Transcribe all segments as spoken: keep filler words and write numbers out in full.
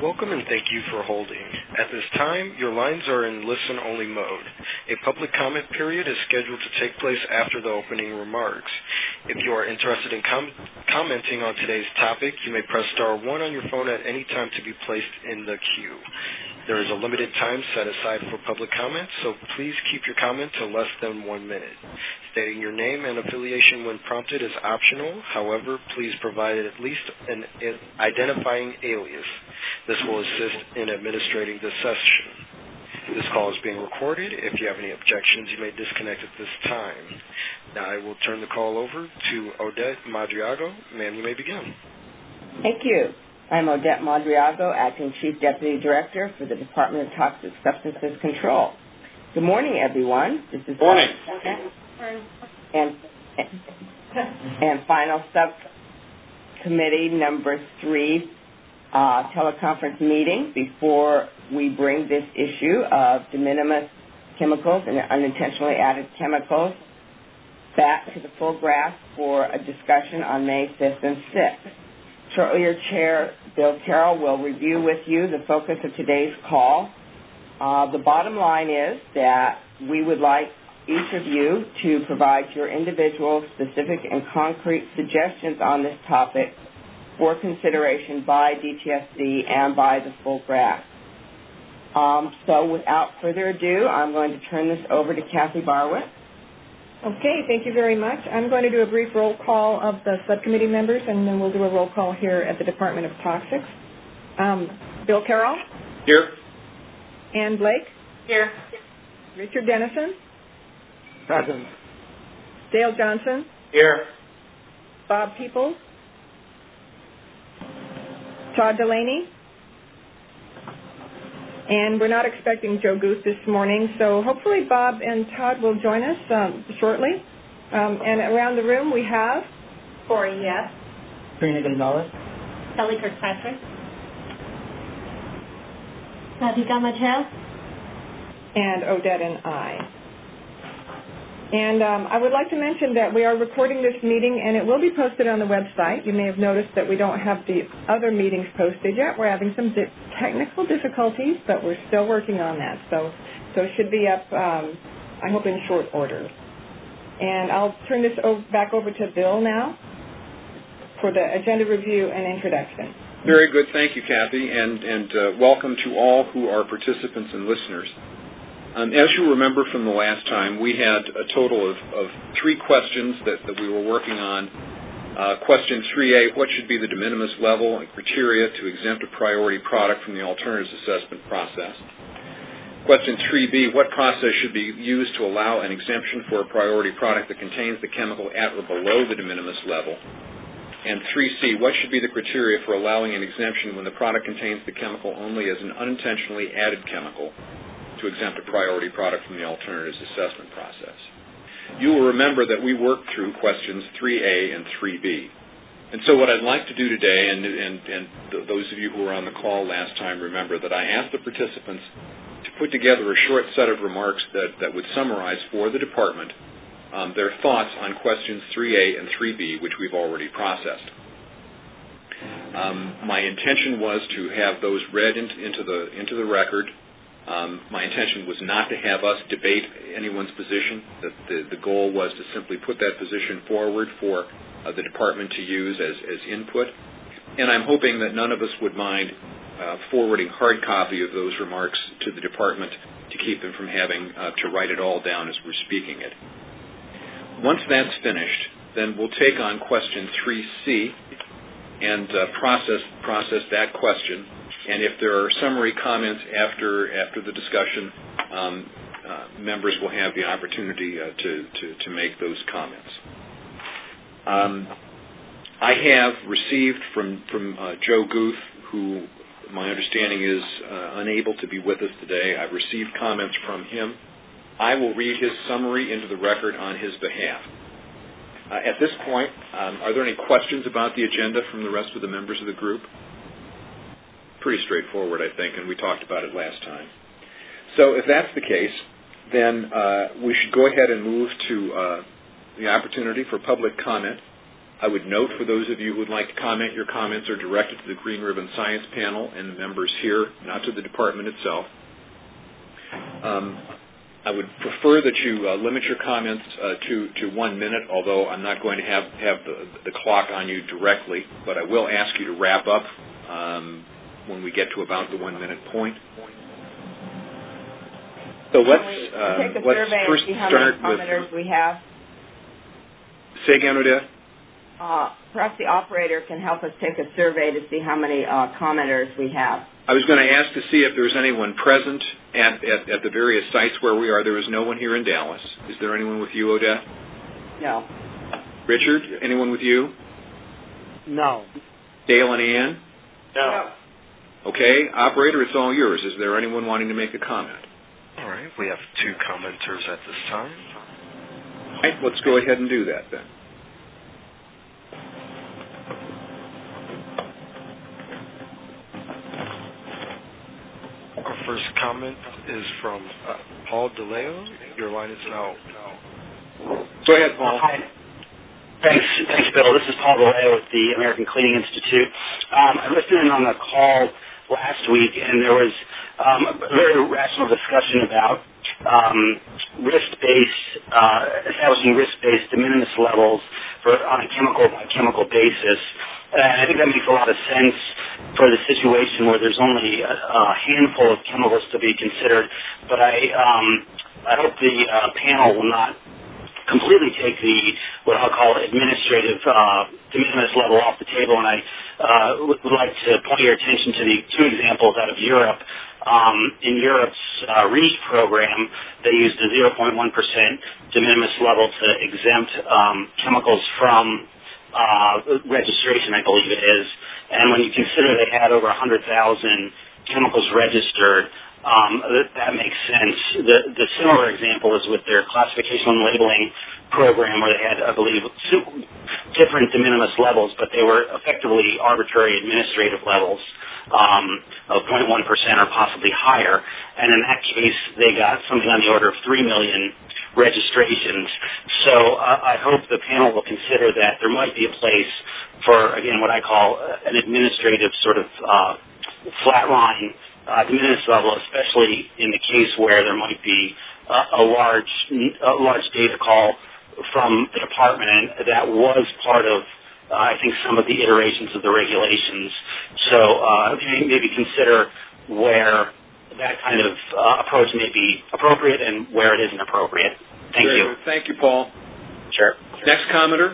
Welcome and thank you for holding. At this time, your lines are in listen-only mode. A public comment period is scheduled to take place after the opening remarks. If you are interested in com- commenting on today's topic, you may press star one on your phone at any time to be placed in the queue. There is a limited time set aside for public comments, so please keep your comment to less than one minute. Stating your name and affiliation when prompted is optional. However, please provide at least an identifying alias. This will assist in administrating this session. This call is being recorded. If you have any objections, you may disconnect at this time. Now I will turn the call over to Odette Madriago. Ma'am, you may begin. Thank you. I'm Odette Madriago, Acting Chief Deputy Director for the Department of Toxic Substances Control. Good morning, everyone. This is morning. And, and final subcommittee number three uh, teleconference meeting before we bring this issue of de minimis chemicals and unintentionally added chemicals back to the full grasp for a discussion on May fifth and sixth. Shortly, your chair, Bill Carroll, will review with you the focus of today's call. Uh, the bottom line is that we would like each of you to provide your individual, specific, and concrete suggestions on this topic for consideration by D T S C and by the full grasp. Um, so without further ado, I'm going to turn this over to Kathy Barwick. Okay, thank you very much. I'm going to do a brief roll call of the subcommittee members, and then we'll do a roll call here at the Department of Toxics. Um, Bill Carroll? Here. Ann Blake? Here. Richard Dennison? Present. Dale Johnson? Here. Bob Peoples? Todd Delaney? And we're not expecting Joe Guth this morning, so hopefully Bob and Todd will join us um, shortly. Um, and around the room we have Corey, yes. Karina Gonzalez. Kelly Kirkpatrick. Radhika Matel. And Odette and I. And um, I would like to mention that we are recording this meeting, and it will be posted on the website. You may have noticed that we don't have the other meetings posted yet. We're having some di- technical difficulties, but we're still working on that. So, so it should be up, um, I hope, in short order. And I'll turn this o- back over to Bill now for the agenda review and introduction. Very good. Thank you, Kathy, and, and uh, welcome to all who are participants and listeners. Um, as you remember from the last time, we had a total of, of three questions that, that we were working on. Uh, question three A, what should be the de minimis level and criteria to exempt a priority product from the alternatives assessment process? Question three B, what process should be used to allow an exemption for a priority product that contains the chemical at or below the de minimis level? And three C, what should be the criteria for allowing an exemption when the product contains the chemical only as an unintentionally added chemical to exempt a priority product from the alternatives assessment process? You will remember that we worked through questions three A and three B. And so what I'd like to do today, and, and, and th- those of you who were on the call last time remember that I asked the participants to put together a short set of remarks that, that would summarize for the department um, their thoughts on questions three A and three B, which we've already processed. Um, my intention was to have those read into, into the into the record. Um, my intention was not to have us debate anyone's position. The, the, the goal was to simply put that position forward for uh, the department to use as, as input. And I'm hoping that none of us would mind uh, forwarding hard copy of those remarks to the department to keep them from having uh, to write it all down as we're speaking it. Once that's finished, then we'll take on question three C and uh, process process that question. And if there are summary comments after after the discussion, um, uh, members will have the opportunity uh, to, to, to make those comments. Um, I have received from, from uh, Joe Guth, who my understanding is uh, unable to be with us today. I've received comments from him. I will read his summary into the record on his behalf. Uh, at this point, um, are there any questions about the agenda from the rest of the members of the group? Pretty straightforward, I think, and we talked about it last time. So if that's the case, then uh, we should go ahead and move to uh, the opportunity for public comment. I would note for those of you who would like to comment, your comments are directed to the Green Ribbon Science Panel and the members here, not to the department itself. Um, I would prefer that you uh, limit your comments uh, to, to one minute, although I'm not going to have, have the, the clock on you directly, but I will ask you to wrap up um, when we get to about the one-minute point. So let's, uh, take a let's survey first and see how start many commenters with... we have. Say again, Odette? Uh, perhaps the operator can help us take a survey to see how many uh, commenters we have. I was going to ask to see if there's anyone present at, at, at the various sites where we are. There is no one here in Dallas. Is there anyone with you, Odette? No. Richard, anyone with you? No. Dale and Ann? No. Okay. Operator, it's all yours. Is there anyone wanting to make a comment? All right. We have two commenters at this time. All right. Let's go ahead and do that then. Our first comment is from uh, Paul DeLeo. Your line is now. Go ahead, Paul. Hi. Thanks, thanks, Bill. This is Paul DeLeo with the American Cleaning Institute. Um, I listened in on the call last week, and there was um, a very rational discussion about um, risk-based, uh, establishing risk-based de minimis levels for on a chemical-by-chemical basis. And I think that makes a lot of sense for the situation where there's only a, a handful of chemicals to be considered. But I, um, I hope the uh, panel will not completely take the what I'll call administrative uh, de minimis level off the table. And I uh, would like to point your attention to the two examples out of Europe. Um, in Europe's uh, REACH program, they used a zero point one percent de minimis level to exempt um, chemicals from Uh, registration, I believe it is. And when you consider they had over one hundred thousand chemicals registered, um, that, that makes sense. The, the similar example is with their classification and labeling program where they had, I believe, different de minimis levels, but they were effectively arbitrary administrative levels um, of zero point one percent or possibly higher. And in that case, they got something on the order of three million registrations. So uh, I hope the panel will consider that there might be a place for, again, what I call an administrative sort of uh, flat line uh, de minimis level, especially in the case where there might be uh, a large a large data call from the department, and that was part of, uh, I think, some of the iterations of the regulations. So uh, maybe consider where that kind of uh, approach may be appropriate and where it isn't appropriate. Thank Very you. Good. Thank you, Paul. Sure. Next commenter.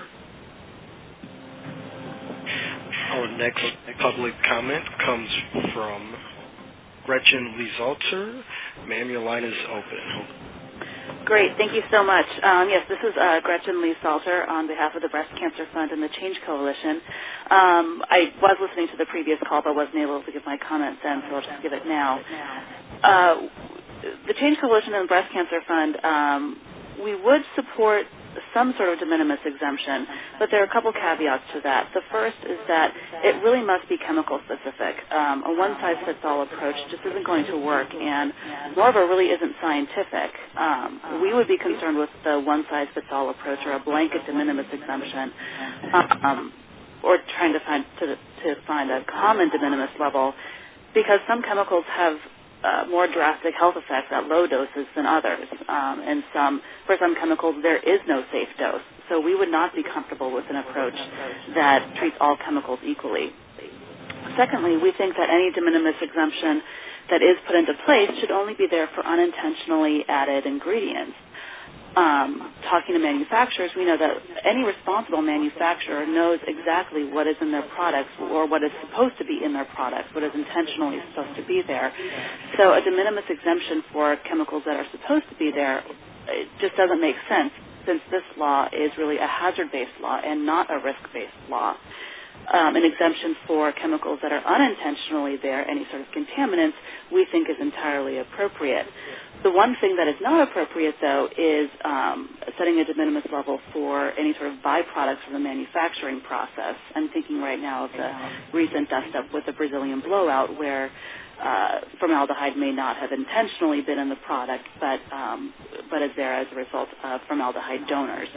Our next public comment comes from Gretchen Liesalter. Ma'am, your line is open. Great. Thank you so much. Um, yes, this is uh, Gretchen Liesalter on behalf of the Breast Cancer Fund and the Change Coalition. Um, I was listening to the previous call, but wasn't able to give my comments then, so I'll just give it now. Uh, the Change Coalition and the Breast Cancer Fund, um, we would support some sort of de minimis exemption, but there are a couple caveats to that. The first is that it really must be chemical specific. Um, a one-size-fits-all approach just isn't going to work, and moreover, really isn't scientific. Um, we would be concerned with the one-size-fits-all approach or a blanket de minimis exemption, um, or trying to find to, to find a common de minimis level, because some chemicals have Uh, more drastic health effects at low doses than others. Um, and some, for some chemicals, there is no safe dose. So we would not be comfortable with an approach that treats all chemicals equally. Secondly, we think that any de minimis exemption that is put into place should only be there for unintentionally added ingredients. Um, talking to manufacturers, we know that any responsible manufacturer knows exactly what is in their products or what is supposed to be in their products, what is intentionally supposed to be there. So a de minimis exemption for chemicals that are supposed to be there, it just doesn't make sense, since this law is really a hazard-based law and not a risk-based law. Um, an exemption for chemicals that are unintentionally there, any sort of contaminants, we think is entirely appropriate. The one thing that is not appropriate, though, is um, setting a de minimis level for any sort of byproducts of the manufacturing process. I'm thinking right now of the recent dust-up with the Brazilian blowout, where uh, formaldehyde may not have intentionally been in the product, but um, but is there as a result of formaldehyde donors.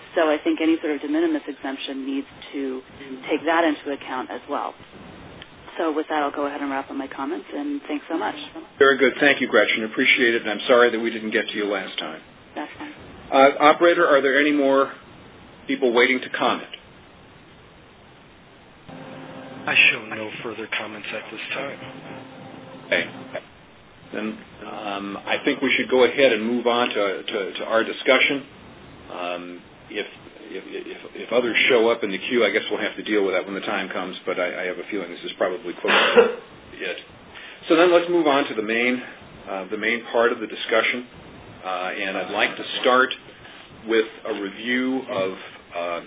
So I think any sort of de minimis exemption needs to take that into account as well. So with that, I'll go ahead and wrap up my comments, and thanks so much. Very good. Thank you, Gretchen. Appreciate it, and I'm sorry that we didn't get to you last time. That's fine. Uh, operator, are there any more people waiting to comment? I show no further comments at this time. Okay. Then um, I think we should go ahead and move on to, to, to our discussion. Um, if, if, if, if others show up in the queue, I guess we'll have to deal with that when the time comes, but I, I have a feeling this is probably close to it. So then let's move on to the main, uh, the main part of the discussion. Uh, and I'd like to start with a review of uh,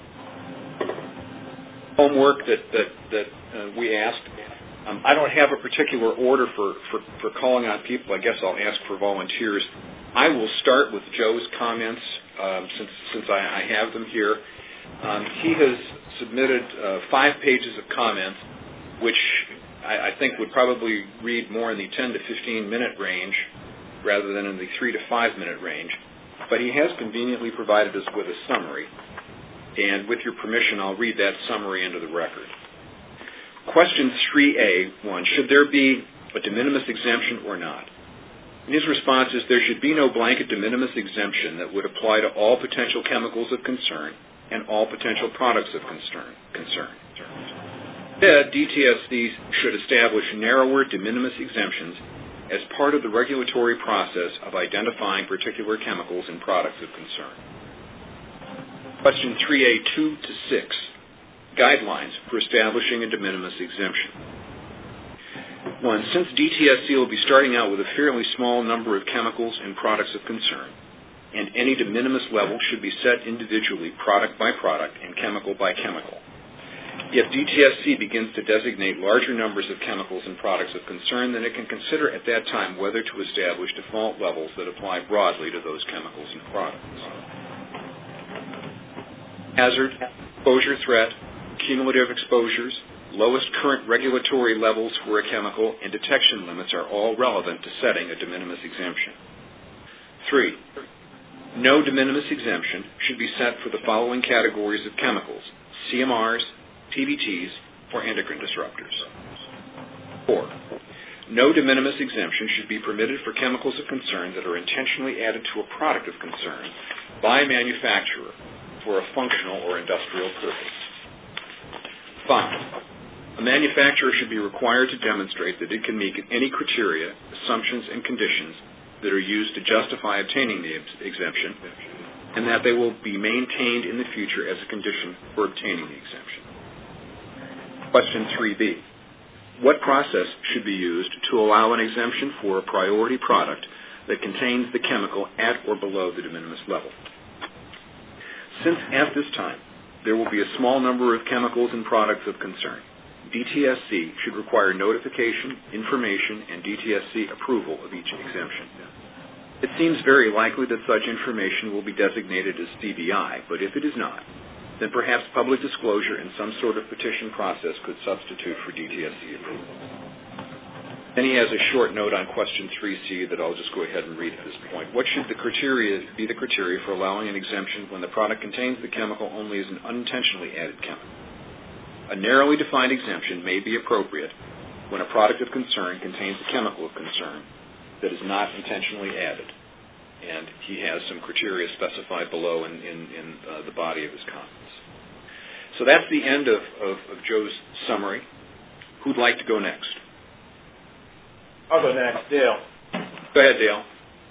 homework that, that, that uh, we asked. Um, I don't have a particular order for, for, for calling on people. I guess I'll ask for volunteers. I will start with Joe's comments um, since, since I, I have them here. Um, he has submitted uh, five pages of comments, which I, I think would probably read more in the ten to fifteen minute range rather than in the three to five minute range. But he has conveniently provided us with a summary. And with your permission, I'll read that summary into the record. Question three A, one, should there be a de minimis exemption or not? And his response is there should be no blanket de minimis exemption that would apply to all potential chemicals of concern and all potential products of concern. concern. Instead, D T S Cs should establish narrower de minimis exemptions as part of the regulatory process of identifying particular chemicals and products of concern. Question three A, two to six, guidelines for establishing a de minimis exemption. One, since D T S C will be starting out with a fairly small number of chemicals and products of concern, and any de minimis level should be set individually, product by product and chemical by chemical. If D T S C begins to designate larger numbers of chemicals and products of concern, then it can consider at that time whether to establish default levels that apply broadly to those chemicals and products. Hazard, exposure threat, cumulative exposures, lowest current regulatory levels for a chemical, and detection limits are all relevant to setting a de minimis exemption. Three, no de minimis exemption should be set for the following categories of chemicals: C M Rs, P B Ts, or endocrine disruptors. Four, no de minimis exemption should be permitted for chemicals of concern that are intentionally added to a product of concern by a manufacturer for a functional or industrial purpose. Five, a manufacturer should be required to demonstrate that it can meet any criteria, assumptions, and conditions that are used to justify obtaining the ex- exemption, and that they will be maintained in the future as a condition for obtaining the exemption. Question three B. What process should be used to allow an exemption for a priority product that contains the chemical at or below the de minimis level? Since at this time there will be a small number of chemicals and products of concern, D T S C should require notification, information, and D T S C approval of each exemption. It seems very likely that such information will be designated as C B I, but if it is not, then perhaps public disclosure in some sort of petition process could substitute for D T S C approval. Then he has a short note on question three C that I'll just go ahead and read at this point. What should the criteria be the criteria for allowing an exemption when the product contains the chemical only as an unintentionally added chemical? A narrowly defined exemption may be appropriate when a product of concern contains a chemical of concern that is not intentionally added. And he has some criteria specified below in, in, in uh, the body of his comments. So that's the end of, of, of Joe's summary. Who'd like to go next? I'll go next, Dale. Go ahead, Dale.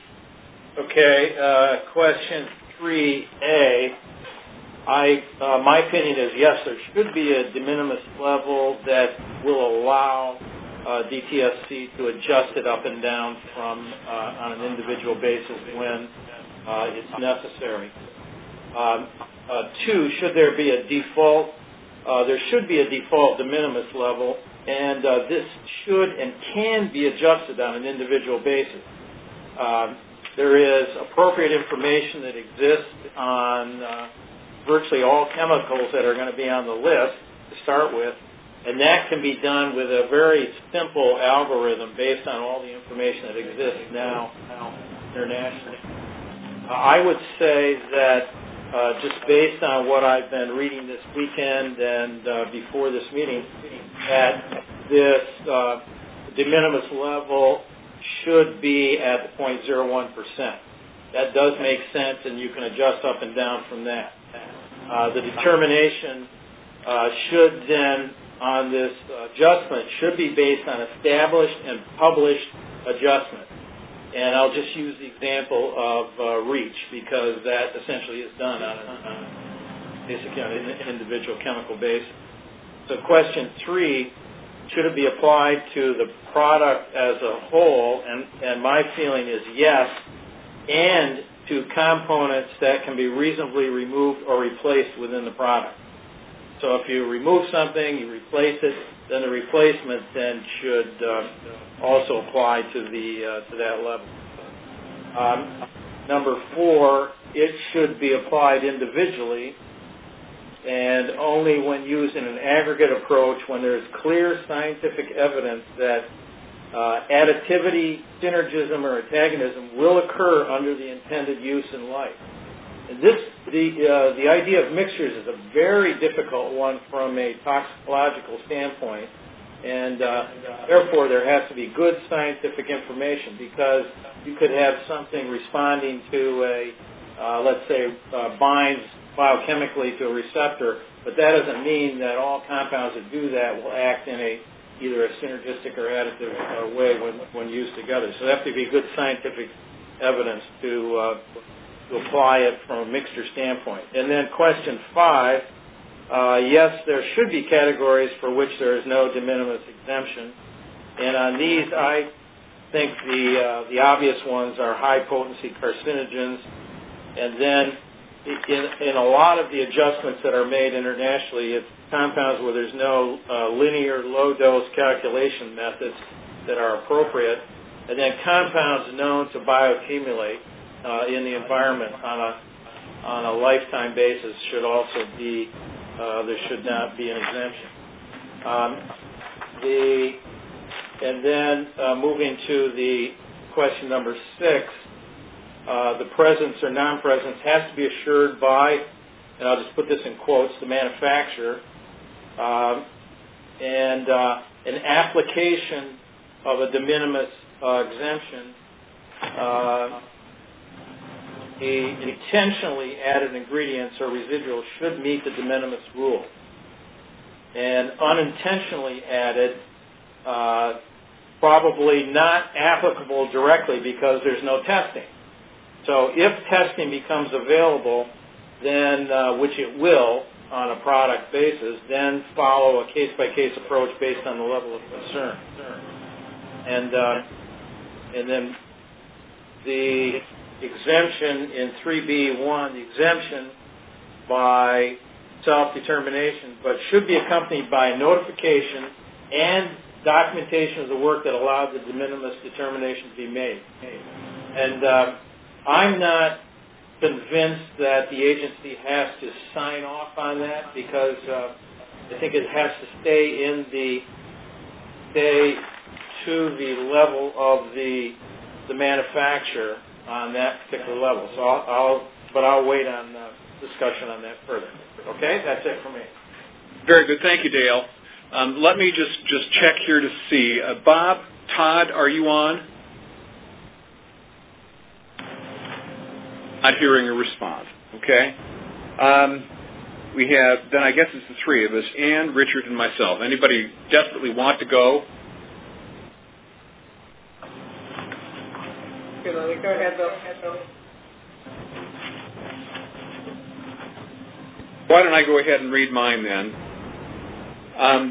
Okay, uh, question three A. I, uh, my opinion is yes, there should be a de minimis level that will allow uh, D T S C to adjust it up and down from uh, on an individual basis when uh, it's necessary. Um, uh, two, should there be a default? Uh, there should be a default de minimis level, and uh, this should and can be adjusted on an individual basis. Um, there is appropriate information that exists on uh, virtually all chemicals that are going to be on the list to start with, and that can be done with a very simple algorithm based on all the information that exists now, now internationally. Uh, I would say that uh, just based on what I've been reading this weekend and uh, before this meeting, that this uh, de minimis level should be at the zero point zero one percent. That does make sense, and you can adjust up and down from that. Uh, the determination uh, should then, on this adjustment, should be based on established and published adjustments. And I'll just use the example of uh, REACH, because that essentially is done on a basic on an individual chemical basis. So question three, should it be applied to the product as a whole? And, and my feeling is yes, and to components that can be reasonably removed or replaced within the product. So if you remove something, you replace it, then the replacement then should uh, also apply to the uh, to that level. Um, number four, it should be applied individually, and only when used in an aggregate approach, when there's clear scientific evidence that uh, additivity, synergism, or antagonism will occur under the intended use in life. And this, the uh, the idea of mixtures is a very difficult one from a toxicological standpoint, and uh, therefore there has to be good scientific information, because you could have something responding to a, uh, let's say, uh, binds biochemically to a receptor, but that doesn't mean that all compounds that do that will act in a either a synergistic or additive uh, way when, when used together. So there has to be good scientific evidence to uh, to apply it from a mixture standpoint. And then question five, uh, yes, there should be categories for which there is no de minimis exemption. And on these, I think the uh, the obvious ones are high potency carcinogens. And then in, in a lot of the adjustments that are made internationally, it's compounds where there's no uh, linear low dose calculation methods that are appropriate. And then compounds known to bioaccumulate Uh, in the environment on a on a lifetime basis should also be uh, there should not be an exemption. Um, the and then uh, moving to the question number six, uh, the presence or non-presence has to be assured by, and I'll just put this in quotes, the manufacturer, um, and uh, an application of a de minimis uh, exemption. Uh, A intentionally added ingredients or residuals should meet the de minimis rule. And unintentionally added, uh, probably not applicable directly because there's no testing. So if testing becomes available, then, uh, which it will on a product basis, then follow a case-by-case approach based on the level of concern. And, uh, and then the exemption in three B one, the exemption by self-determination, but should be accompanied by notification and documentation of the work that allowed the de minimis determination to be made. And uh, I'm not convinced that the agency has to sign off on that, because uh, I think it has to stay in the stay to the level of the the manufacturer on that particular level. So I'll, I'll but I'll wait on uh, discussion on that further. Okay, that's it for me. Very good, thank you, Dale. Um, let me just just check here to see. Uh, Bob, Todd, are you on? Not hearing a response. Okay. Um, we have then I guess it's the three of us: Ann, Richard, and myself. Anybody desperately want to go? Go ahead, Bill. Why don't I go ahead and read mine then? Um,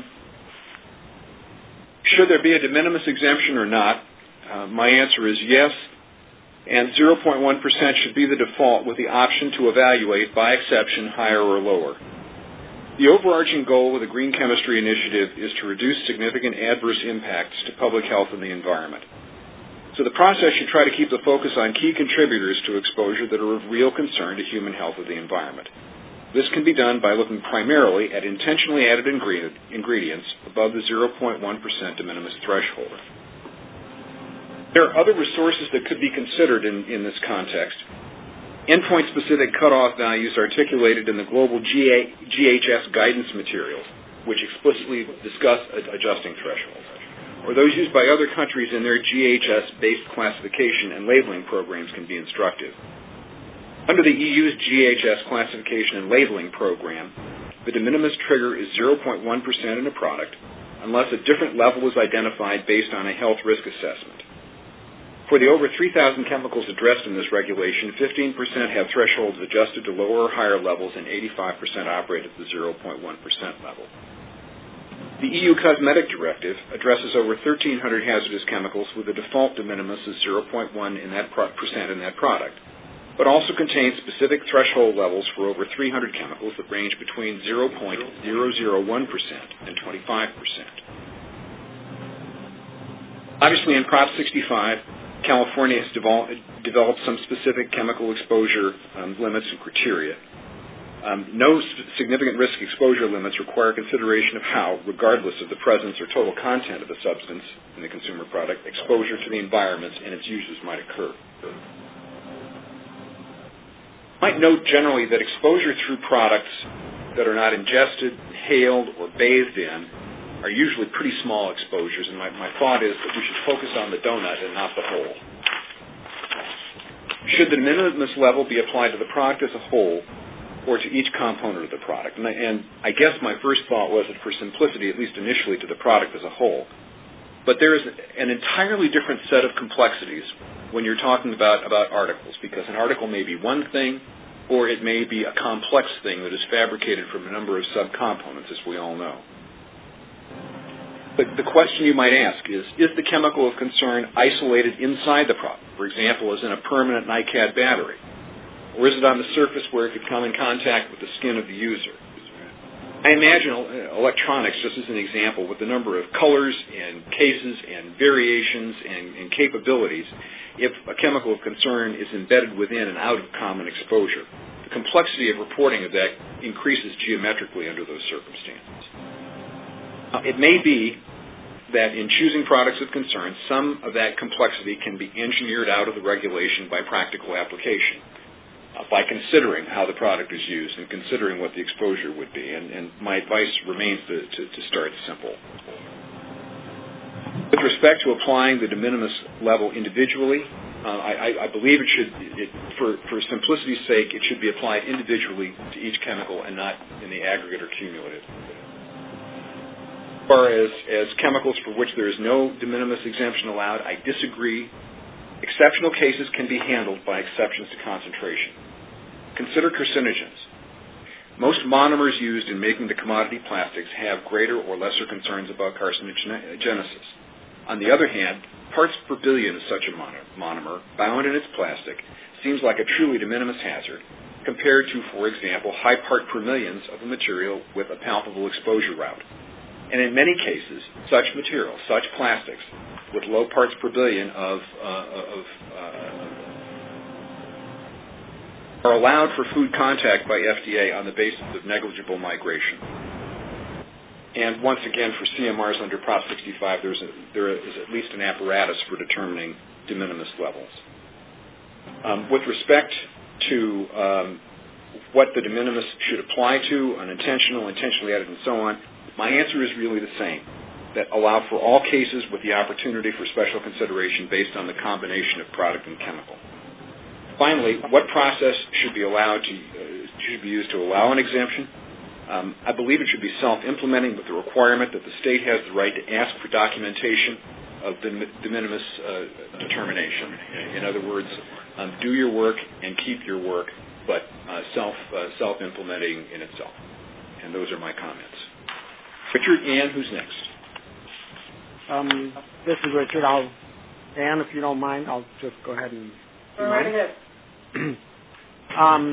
should there be a de minimis exemption or not? Uh, my answer is yes, and zero point one percent should be the default, with the option to evaluate, by exception, higher or lower. The overarching goal of the Green Chemistry Initiative is to reduce significant adverse impacts to public health and the environment. So the process should try to keep the focus on key contributors to exposure that are of real concern to human health of the environment. This can be done by looking primarily at intentionally added ingredients above the zero point one percent de minimis threshold. There are other resources that could be considered in, in this context. endpoint-specific cutoff values articulated in the global G H S guidance materials, which explicitly discuss adjusting thresholds, or those used by other countries in their G H S-based classification and labeling programs can be instructive. Under the E U's G H S classification and labeling program, the de minimis trigger is zero point one percent in a product unless a different level is identified based on a health risk assessment. For the over three thousand chemicals addressed in this regulation, fifteen percent have thresholds adjusted to lower or higher levels, and eighty-five percent operate at the zero point one percent level. The E U Cosmetic Directive addresses over thirteen hundred hazardous chemicals with a default de minimis of zero point one in that pro- percent in that product, but also contains specific threshold levels for over three hundred chemicals that range between zero point zero zero one percent and twenty-five percent. Obviously, in Prop sixty-five, California has devol- developed some specific chemical exposure um, limits and criteria. Um, no sp- significant risk exposure limits require consideration of how, regardless of the presence or total content of the substance in the consumer product, exposure to the environment and its users might occur. I might note generally that exposure through products that are not ingested, inhaled, or bathed in are usually pretty small exposures, and my, my thought is that we should focus on the donut and not the whole. Should the de minimis level be applied to the product as a whole or to each component of the product? And I, and I guess my first thought was that for simplicity, at least initially, to the product as a whole. But there is an entirely different set of complexities when you're talking about, about articles, because an article may be one thing, or it may be a complex thing that is fabricated from a number of subcomponents, as we all know. The, the question you might ask is, is the chemical of concern isolated inside the product, for example, as in a permanent NiCad battery? Or is it on the surface where it could come in contact with the skin of the user? I imagine electronics, just as an example, with the number of colors and cases and variations and, and capabilities, if a chemical of concern is embedded within and out of common exposure, the complexity of reporting of that increases geometrically under those circumstances. Uh, it may be that in choosing products of concern, some of that complexity can be engineered out of the regulation by practical application, uh, by considering how the product is used and considering what the exposure would be. And, and my advice remains to, to, to start simple. With respect to applying the de minimis level individually, uh, I, I believe it should, it, for, for simplicity's sake, it should be applied individually to each chemical and not in the aggregate or cumulative. As far as, as chemicals for which there is no de minimis exemption allowed, I disagree. Exceptional cases can be handled by exceptions to concentration. Consider carcinogens. Most monomers used in making the commodity plastics have greater or lesser concerns about carcinogenesis. On the other hand, parts per billion of such a monomer bound in its plastic seems like a truly de minimis hazard compared to, for example, high part per millions of a material with a palpable exposure route. And in many cases, such materials, such plastics, with low parts per billion of, uh, of uh, are allowed for food contact by F D A on the basis of negligible migration. And once again, for C M Rs under Prop sixty-five, there's a, there is at least an apparatus for determining de minimis levels. Um, with respect to um, what the de minimis should apply to, unintentional, intentionally added, and so on, my answer is really the same, that allow for all cases with the opportunity for special consideration based on the combination of product and chemical. Finally, what process should be allowed to uh, should be used to allow an exemption? Um, I believe it should be self-implementing with the requirement that the state has the right to ask for documentation of the de minimis uh, determination. In other words, um, do your work and keep your work, but uh, self uh, self-implementing in itself. And those are my comments. Richard, Ann, who's next? Um, this is Richard. I'll, Ann, if you don't mind, I'll just go ahead and. Go right ahead. um,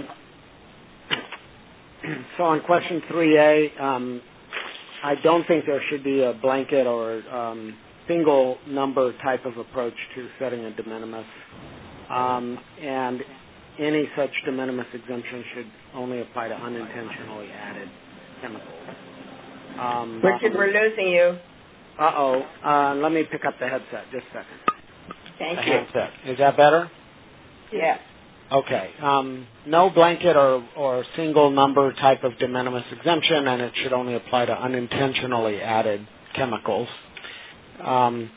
so on question three A, um, I don't think there should be a blanket or um, single number type of approach to setting a de minimis. Um, and any such de minimis exemption should only apply to unintentionally added chemicals. Um, Richard, we're losing you. Uh-oh. Uh, let me pick up the headset. Just a second. Thank the you. Headset. Is that better? Yeah. Okay. Um, no blanket or, or single number type of de minimis exemption, and it should only apply to unintentionally added chemicals. Um,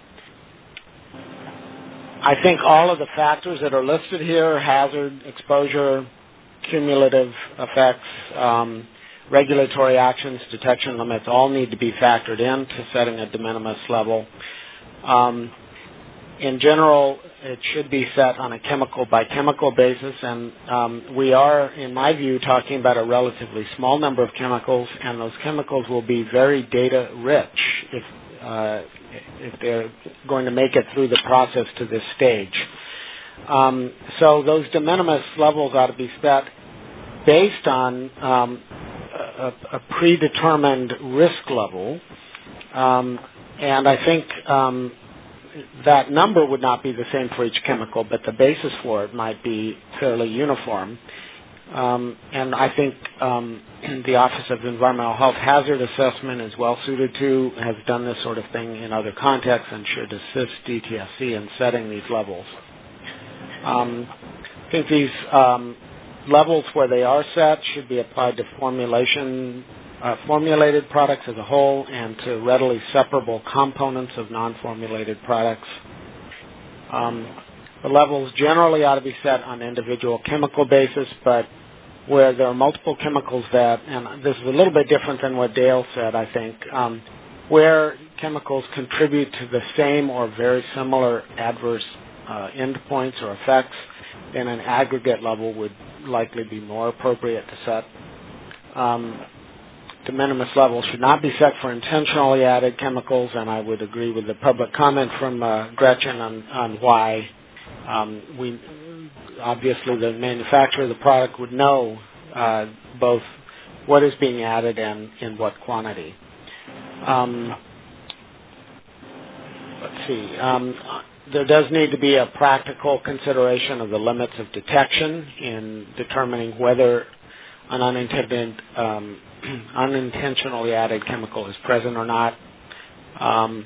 I think all of the factors that are listed here, hazard, exposure, cumulative effects, um, regulatory actions, detection limits, all need to be factored into setting a de minimis level. Um, in general, it should be set on a chemical-by-chemical basis, and um, we are, in my view, talking about a relatively small number of chemicals, and those chemicals will be very data-rich if, uh, if they're going to make it through the process to this stage. Um, so those de minimis levels ought to be set based on um, a, a predetermined risk level, um, and I think um, that number would not be the same for each chemical, but the basis for it might be fairly uniform. Um, and I think um, the Office of Environmental Health Hazard Assessment is well suited to, has done this sort of thing in other contexts, and should assist D T S C in setting these levels. Um, I think these um, levels where they are set should be applied to formulation Uh, formulated products as a whole and to readily separable components of non-formulated products. Um, the levels generally ought to be set on individual chemical basis, but where there are multiple chemicals that, and this is a little bit different than what Dale said, I think, um, where chemicals contribute to the same or very similar adverse uh, endpoints or effects, then an aggregate level would likely be more appropriate to set. Um, De minimis levels should not be set for intentionally added chemicals, and I would agree with the public comment from uh, Gretchen on, on why. Um, we obviously the manufacturer of the product would know uh, both what is being added and in what quantity. Um, let's see. Um, there does need to be a practical consideration of the limits of detection in determining whether an unintended um, unintentionally added chemical is present or not. Um,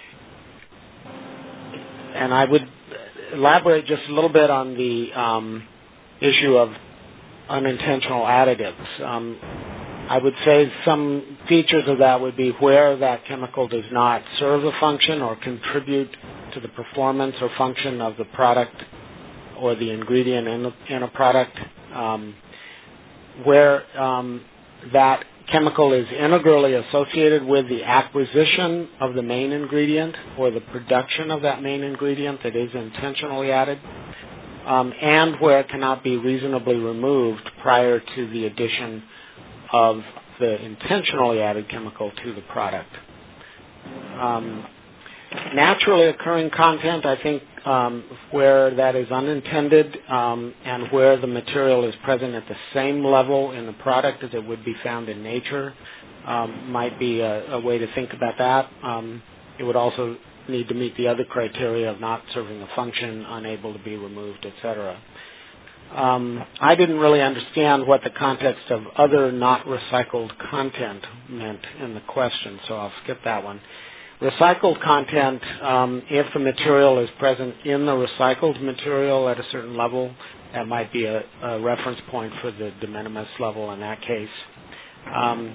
and I would elaborate just a little bit on the um, issue of unintentional additives. Um, I would say some features of that would be where that chemical does not serve a function or contribute to the performance or function of the product or the ingredient in a, in a product, um, where um, that chemical is integrally associated with the acquisition of the main ingredient or the production of that main ingredient that is intentionally added, um, and where it cannot be reasonably removed prior to the addition of the intentionally added chemical to the product. Um, naturally occurring content, I think, um, where that is unintended um, and where the material is present at the same level in the product as it would be found in nature, um, might be a, a way to think about that. Um, it would also need to meet the other criteria of not serving a function, unable to be removed, et cetera. Um, I didn't really understand what the context of other not recycled content meant in the question, so I'll skip that one. Recycled content, um, if the material is present in the recycled material at a certain level, that might be a, a reference point for the de minimis level in that case. Um,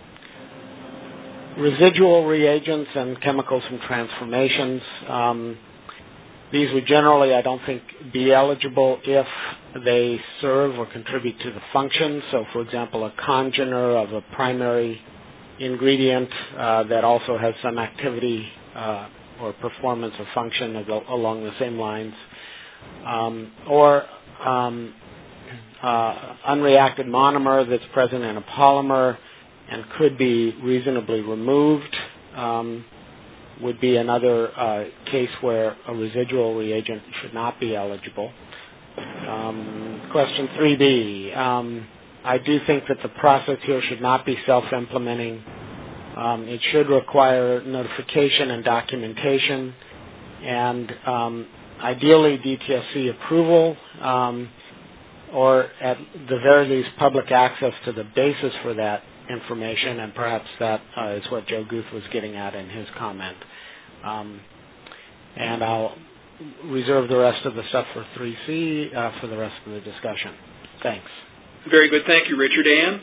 residual reagents and chemicals from transformations, um, these would generally, I don't think, be eligible if they serve or contribute to the function. So, for example, a congener of a primary ingredient uh, that also has some activity uh, or performance or function along the same lines, um, or um, uh, unreacted monomer that's present in a polymer and could be reasonably removed um, would be another uh, case where a residual reagent should not be eligible. Um, question three B. Um, I do think that the process here should not be self-implementing. Um, it should require notification and documentation, and um, ideally D T S C approval, um, or at the very least public access to the basis for that information, and perhaps that uh, is what Joe Guth was getting at in his comment. Um, and I'll reserve the rest of the stuff for three C uh, for the rest of the discussion. Thanks. Very good. Thank you, Richard. Ann?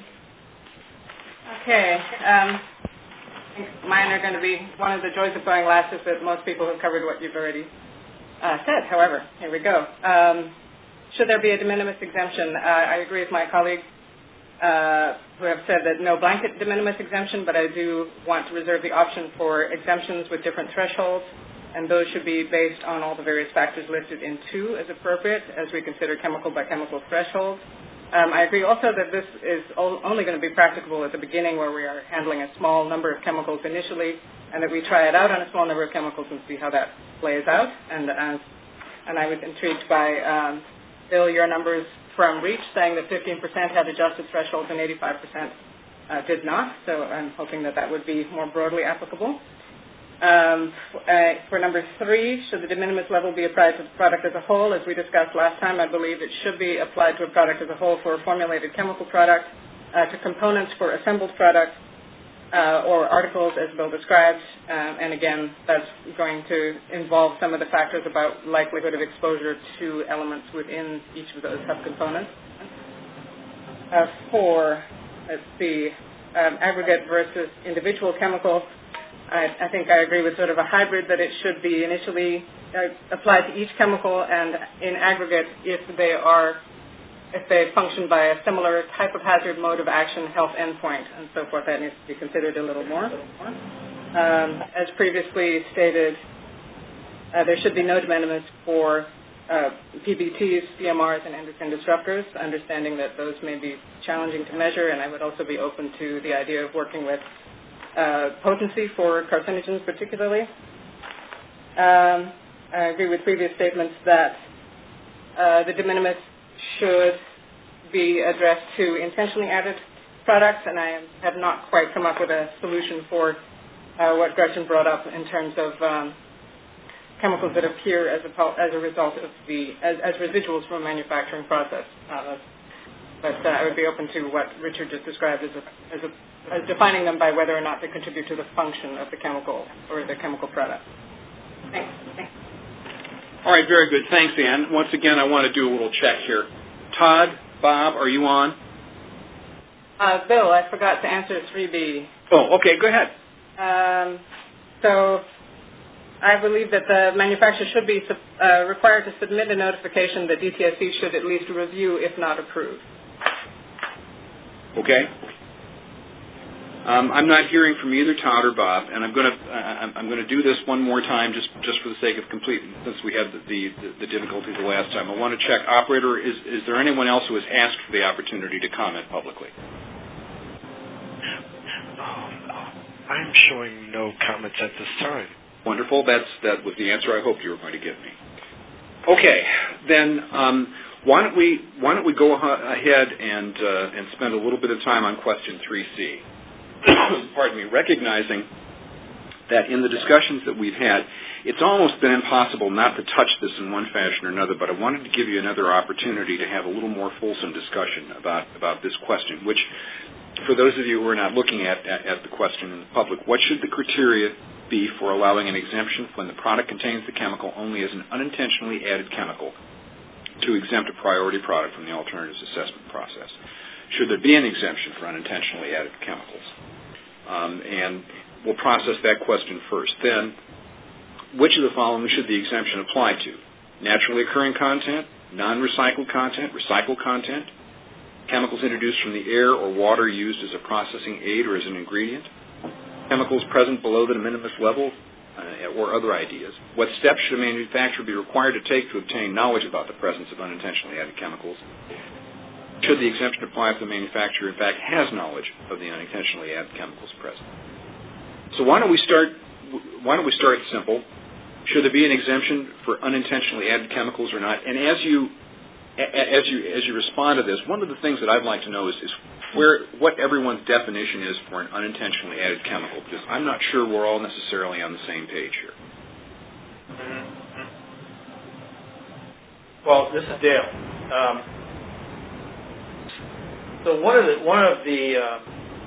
Okay. Um, I think mine are going to be one of the joys of going last is that most people have covered what you've already uh, said. However, here we go. Um, should there be a de minimis exemption? Uh, I agree with my colleagues uh, who have said that no blanket de minimis exemption, but I do want to reserve the option for exemptions with different thresholds, and those should be based on all the various factors listed in two as appropriate as we consider chemical by chemical thresholds. Um, I agree also that this is only going to be practicable at the beginning where we are handling a small number of chemicals initially, and that we try it out on a small number of chemicals and see how that plays out. And uh, and I was intrigued by, um, Bill, your numbers from REACH saying that fifteen percent had adjusted thresholds and eighty-five percent uh, did not, so I'm hoping that that would be more broadly applicable. Um, uh, for number three, should the de minimis level be applied to the product as a whole? As we discussed last time, I believe it should be applied to a product as a whole for a formulated chemical product, uh, to components for assembled products, uh, or articles as Bill described. Um, and again, that's going to involve some of the factors about likelihood of exposure to elements within each of those subcomponents. Uh, four, let's see, um, aggregate versus individual chemical. I, I think I agree with sort of a hybrid that it should be initially uh, applied to each chemical and in aggregate if they are, if they function by a similar type of hazard, mode of action, health endpoint, and so forth. That needs to be considered a little more. Um, as previously stated, uh, there should be no de minimis for uh, P B Ts, C M Rs, and endocrine disruptors, understanding that those may be challenging to measure, and I would also be open to the idea of working with Uh, potency for carcinogens particularly. Um, I agree with previous statements that uh, the de minimis should be addressed to intentionally added products, and I have not quite come up with a solution for uh, what Gretchen brought up in terms of um, chemicals that appear as a, as a result of the, as, as residuals from a manufacturing process. Uh, but uh, I would be open to what Richard just described as a, as a Uh, defining them by whether or not they contribute to the function of the chemical or the chemical product. Thanks. Thanks. All right, very good. Thanks, Ann. Once again, I want to do a little check here. Todd, Bob, are you on? Uh, Bill, I forgot to answer three B. Oh, okay, go ahead. Um, so I believe that the manufacturer should be uh, required to submit a notification that D T S C should at least review, if not approve. Okay. Um, I'm not hearing from either Todd or Bob, and I'm going to uh, I'm going to do this one more time, just just for the sake of completeness, since we had the, the the difficulties the last time. I want to check, operator. Is is there anyone else who has asked for the opportunity to comment publicly? I'm showing no comments at this time. Wonderful. That's that was the answer I hoped you were going to give me. Okay, then. Um, Why don't we why don't we go ahead and uh, and spend a little bit of time on question three C? Pardon me, recognizing that in the discussions that we've had, it's almost been impossible not to touch this in one fashion or another, but I wanted to give you another opportunity to have a little more fulsome discussion about, about this question, which, for those of you who are not looking at, at, at the question in the public, what should the criteria be for allowing an exemption when the product contains the chemical only as an unintentionally added chemical to exempt a priority product from the alternatives assessment process? Should there be an exemption for unintentionally added chemicals? Um, and we'll process that question first. Then, which of the following should the exemption apply to? Naturally occurring content, non-recycled content, recycled content, chemicals introduced from the air or water used as a processing aid or as an ingredient, chemicals present below the de minimis level, uh, or other ideas. What steps should a manufacturer be required to take to obtain knowledge about the presence of unintentionally added chemicals? Should the exemption apply if the manufacturer, in fact, has knowledge of the unintentionally added chemicals present? So why don't we start? Why don't we start simple? Should there be an exemption for unintentionally added chemicals or not? And as you as you as you respond to this, one of the things that I'd like to know is, is where what everyone's definition is for an unintentionally added chemical, because I'm not sure we're all necessarily on the same page here. Well, this is Dale. Um, So one of the one of the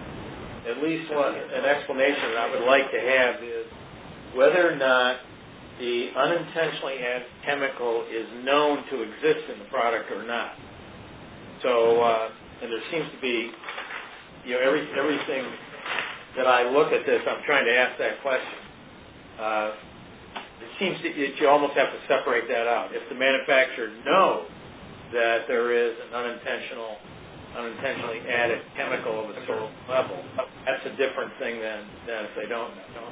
uh, at least one an explanation that I would like to have is whether or not the unintentionally added chemical is known to exist in the product or not. So, uh, and there seems to be, you know, every, everything that I look at this, I'm trying to ask that question. Uh, it seems that you almost have to separate that out. If the manufacturer knows that there is an unintentional, unintentionally added chemical of a certain level, that's a different thing than, than if they don't know.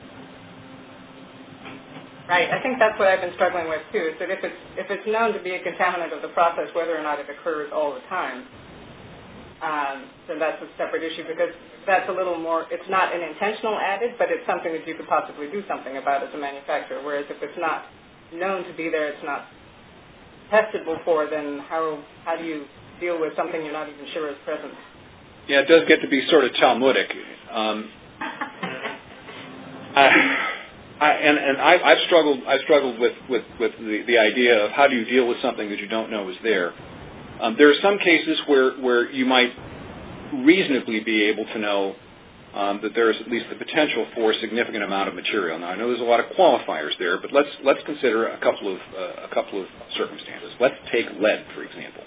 Right. I think that's what I've been struggling with too. Is that if it's if it's known to be a contaminant of the process, whether or not it occurs all the time, um, then that's a separate issue because that's a little more. It's not an intentional added, but it's something that you could possibly do something about as a manufacturer. Whereas if it's not known to be there, it's not tested before, then how how do you deal with something you're not even sure is present? Yeah, it does get to be sort of Talmudic. Um, I, I, and and I, I've struggled. I've struggled with with, with the, the idea of how do you deal with something that you don't know is there. Um, there are some cases where, where you might reasonably be able to know um, that there is at least the potential for a significant amount of material. Now, I know there's a lot of qualifiers there, but let's let's consider a couple of uh, a couple of circumstances. Let's take lead, for example.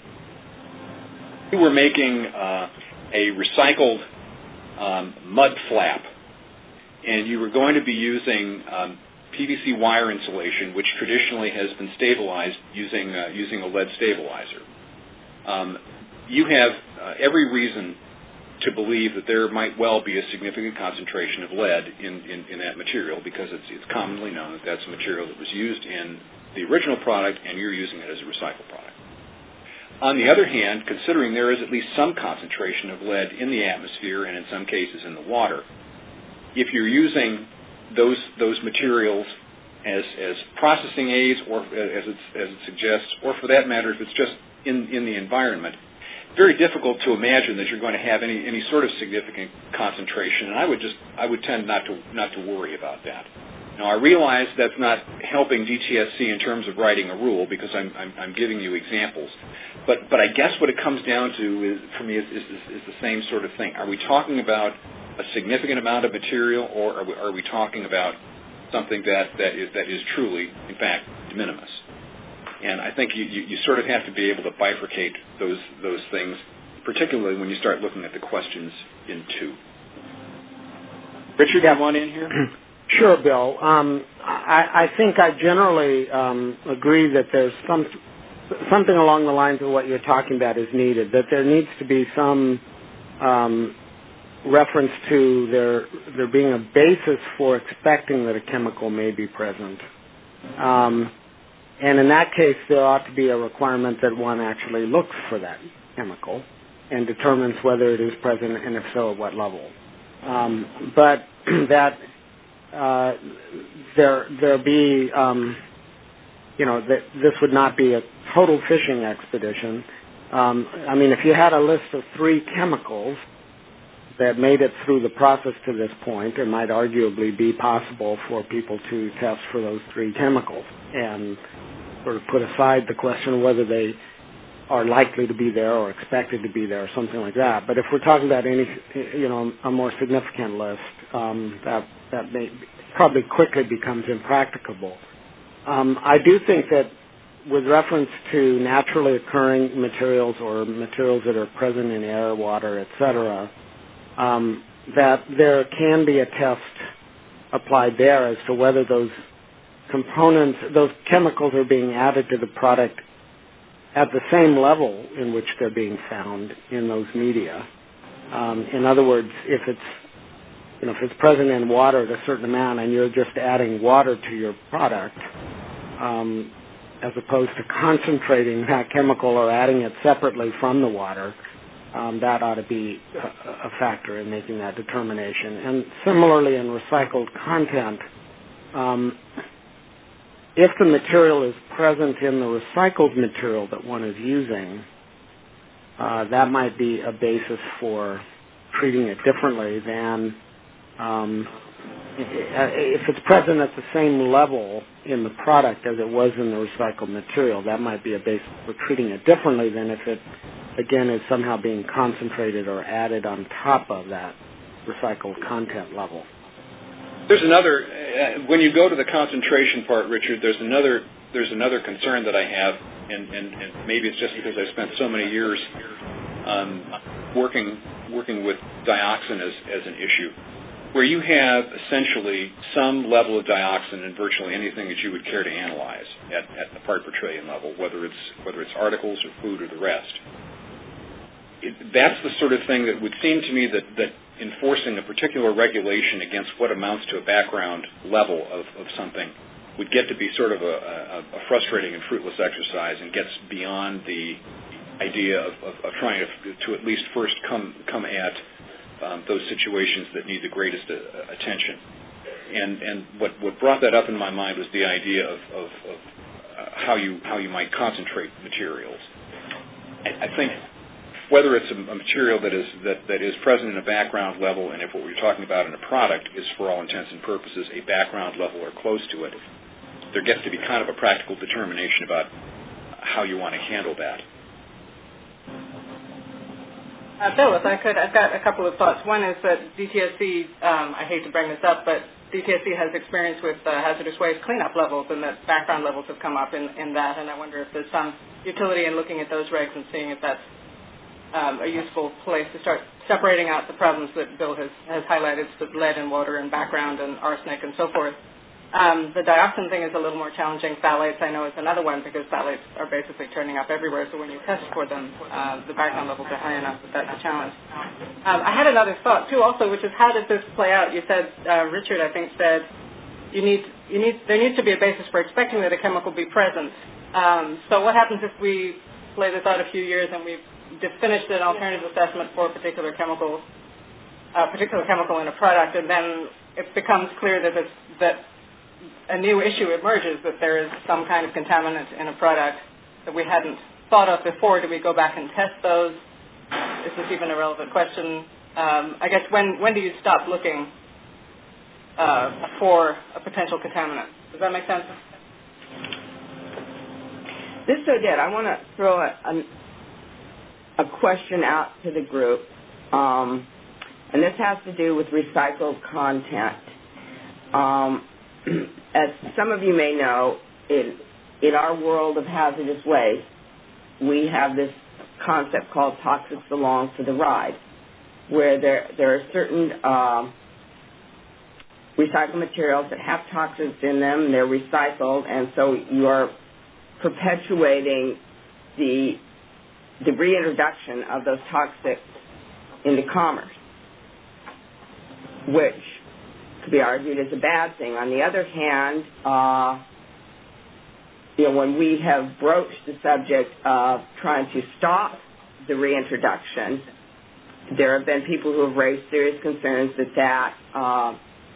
If you were making uh, a recycled um, mud flap, and you were going to be using um, P V C wire insulation, which traditionally has been stabilized using uh, using a lead stabilizer. Um, you have uh, every reason to believe that there might well be a significant concentration of lead in, in, in that material because it's, it's commonly known that that's a material that was used in the original product and you're using it as a recycled product. On the other hand, considering there is at least some concentration of lead in the atmosphere and in some cases in the water, if you're using those those materials as as processing aids, or as it, as it suggests, or for that matter, if it's just in, in the environment, very difficult to imagine that you're going to have any, any sort of significant concentration. And I would just I would tend not to not to worry about that. Now, I realize that's not helping D T S C in terms of writing a rule because I'm, I'm, I'm giving you examples. But but I guess what it comes down to is, for me, is, is, is the same sort of thing. Are we talking about a significant amount of material, or are we, are we talking about something that, that is that is truly, in fact, de minimis? And I think you, you, you sort of have to be able to bifurcate those those things, particularly when you start looking at the questions in two. Richard, you want in here? Sure, Bill. Um, I, I think I generally um, agree that there's some something along the lines of what you're talking about is needed, that there needs to be some um, reference to there there being a basis for expecting that a chemical may be present. Um, and in that case, there ought to be a requirement that one actually looks for that chemical and determines whether it is present, and if so, at what level. Um, but that uh, there there be um, you know that this would not be a total fishing expedition. Um, I mean, if you had a list of three chemicals that made it through the process to this point, it might arguably be possible for people to test for those three chemicals and sort of put aside the question of whether they are likely to be there or expected to be there or something like that. But if we're talking about any, you know, a more significant list, um, that that may probably quickly becomes impracticable. Um, I do think that with reference to naturally occurring materials or materials that are present in air, water, et cetera, um, that there can be a test applied there as to whether those components, those chemicals are being added to the product at the same level in which they're being found in those media. Um, in other words, if it's you know if it's present in water at a certain amount and you're just adding water to your product, um, as opposed to concentrating that chemical or adding it separately from the water, um, that ought to be a, a factor in making that determination. And similarly, in recycled content, um, if the material is present in the recycled material that one is using, uh, that might be a basis for treating it differently than um, if it's present at the same level in the product as it was in the recycled material. That might be a basis for treating it differently than if it, again, is somehow being concentrated or added on top of that recycled content level. There's another, uh, when you go to the concentration part, Richard, there's another there's another concern that I have, and, and, and maybe it's just because I've spent so many years um, working working with dioxin as, as an issue, where you have essentially some level of dioxin in virtually anything that you would care to analyze at, at the part per trillion level, whether it's whether it's articles or food or the rest. It, that's the sort of thing that would seem to me that, that enforcing a particular regulation against what amounts to a background level of, of something would get to be sort of a, a, a frustrating and fruitless exercise and gets beyond the idea of, of, of trying to, to at least first come come at um, those situations that need the greatest uh, attention. And and what, what brought that up in my mind was the idea of, of, of uh, how you how you might concentrate materials. I, I think whether it's a, a material that is that, that is present in a background level, and if what we're talking about in a product is for all intents and purposes a background level or close to it, there gets to be kind of a practical determination about how you want to handle that. Uh, Bill, if I could, I've got a couple of thoughts. One is that D T S C, um, I hate to bring this up, but D T S C has experience with uh, hazardous waste cleanup levels, and that background levels have come up in, in that, and I wonder if there's some utility in looking at those regs and seeing if that's Um, a useful place to start separating out the problems that Bill has, has highlighted, with lead in water and background and arsenic and so forth. Um, the dioxin thing is a little more challenging. Phthalates, I know, is another one because phthalates are basically turning up everywhere, so when you test for them, uh, the background levels are high enough that that's a challenge. Um, I had another thought, too, also, which is how does this play out? You said, uh, Richard, I think, said you need, you need, there needs to be a basis for expecting that a chemical be present. Um, so what happens if we play this out a few years and we've finished an alternative assessment for a particular chemical, a particular chemical in a product, and then it becomes clear that this, that a new issue emerges, that there is some kind of contaminant in a product that we hadn't thought of before. Do we go back and test those? Is this even a relevant question? Um, I guess when when do you stop looking uh, for a potential contaminant? Does that make sense? This so did. I want to throw a, a a question out to the group, um, and this has to do with recycled content. Um, as some of you may know, in, in our world of hazardous waste, we have this concept called toxics along for the ride, where there, there are certain um, recycled materials that have toxins in them, they're recycled, and so you are perpetuating the the reintroduction of those toxics into commerce, which could be argued as a bad thing. On the other hand, uh, you know, when we have broached the subject of trying to stop the reintroduction, there have been people who have raised serious concerns that that uh,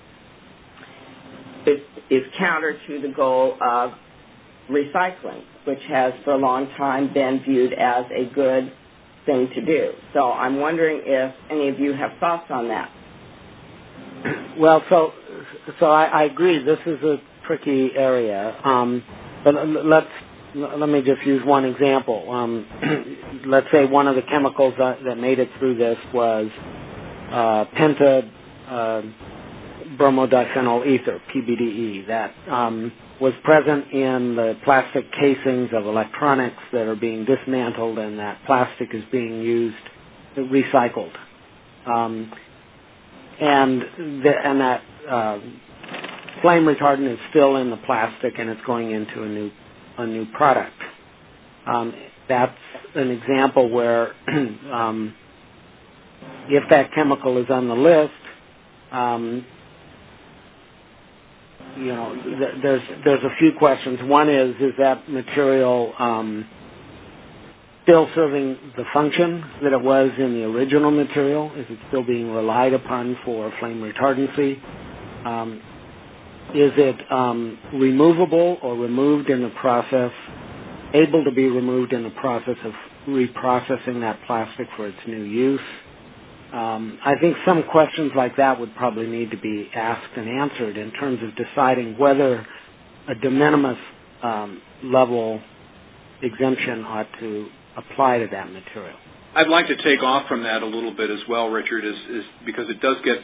is, is counter to the goal of recycling, which has for a long time been viewed as a good thing to do. So I'm wondering if any of you have thoughts on that. Well, so so I, I agree. This is a tricky area. Um, but let's let me just use one example. Um, let's say one of the chemicals that, that made it through this was uh, penta uh, bromodiphenyl ether, P B D E, that um, was present in the plastic casings of electronics that are being dismantled, and that plastic is being used, recycled. Um, and, the, and that uh, flame retardant is still in the plastic, and it's going into a new a new product. Um, that's an example where um, if that chemical is on the list, um, you know, th- there's there's a few questions. One is, is that material um, still serving the function that it was in the original material? Is it still being relied upon for flame retardancy? Um, is it um, removable or removed in the process, able to be removed in the process of reprocessing that plastic for its new use? Um, I think some questions like that would probably need to be asked and answered in terms of deciding whether a de minimis um, level exemption ought to apply to that material. I'd like to take off from that a little bit as well, Richard, is, is because it does get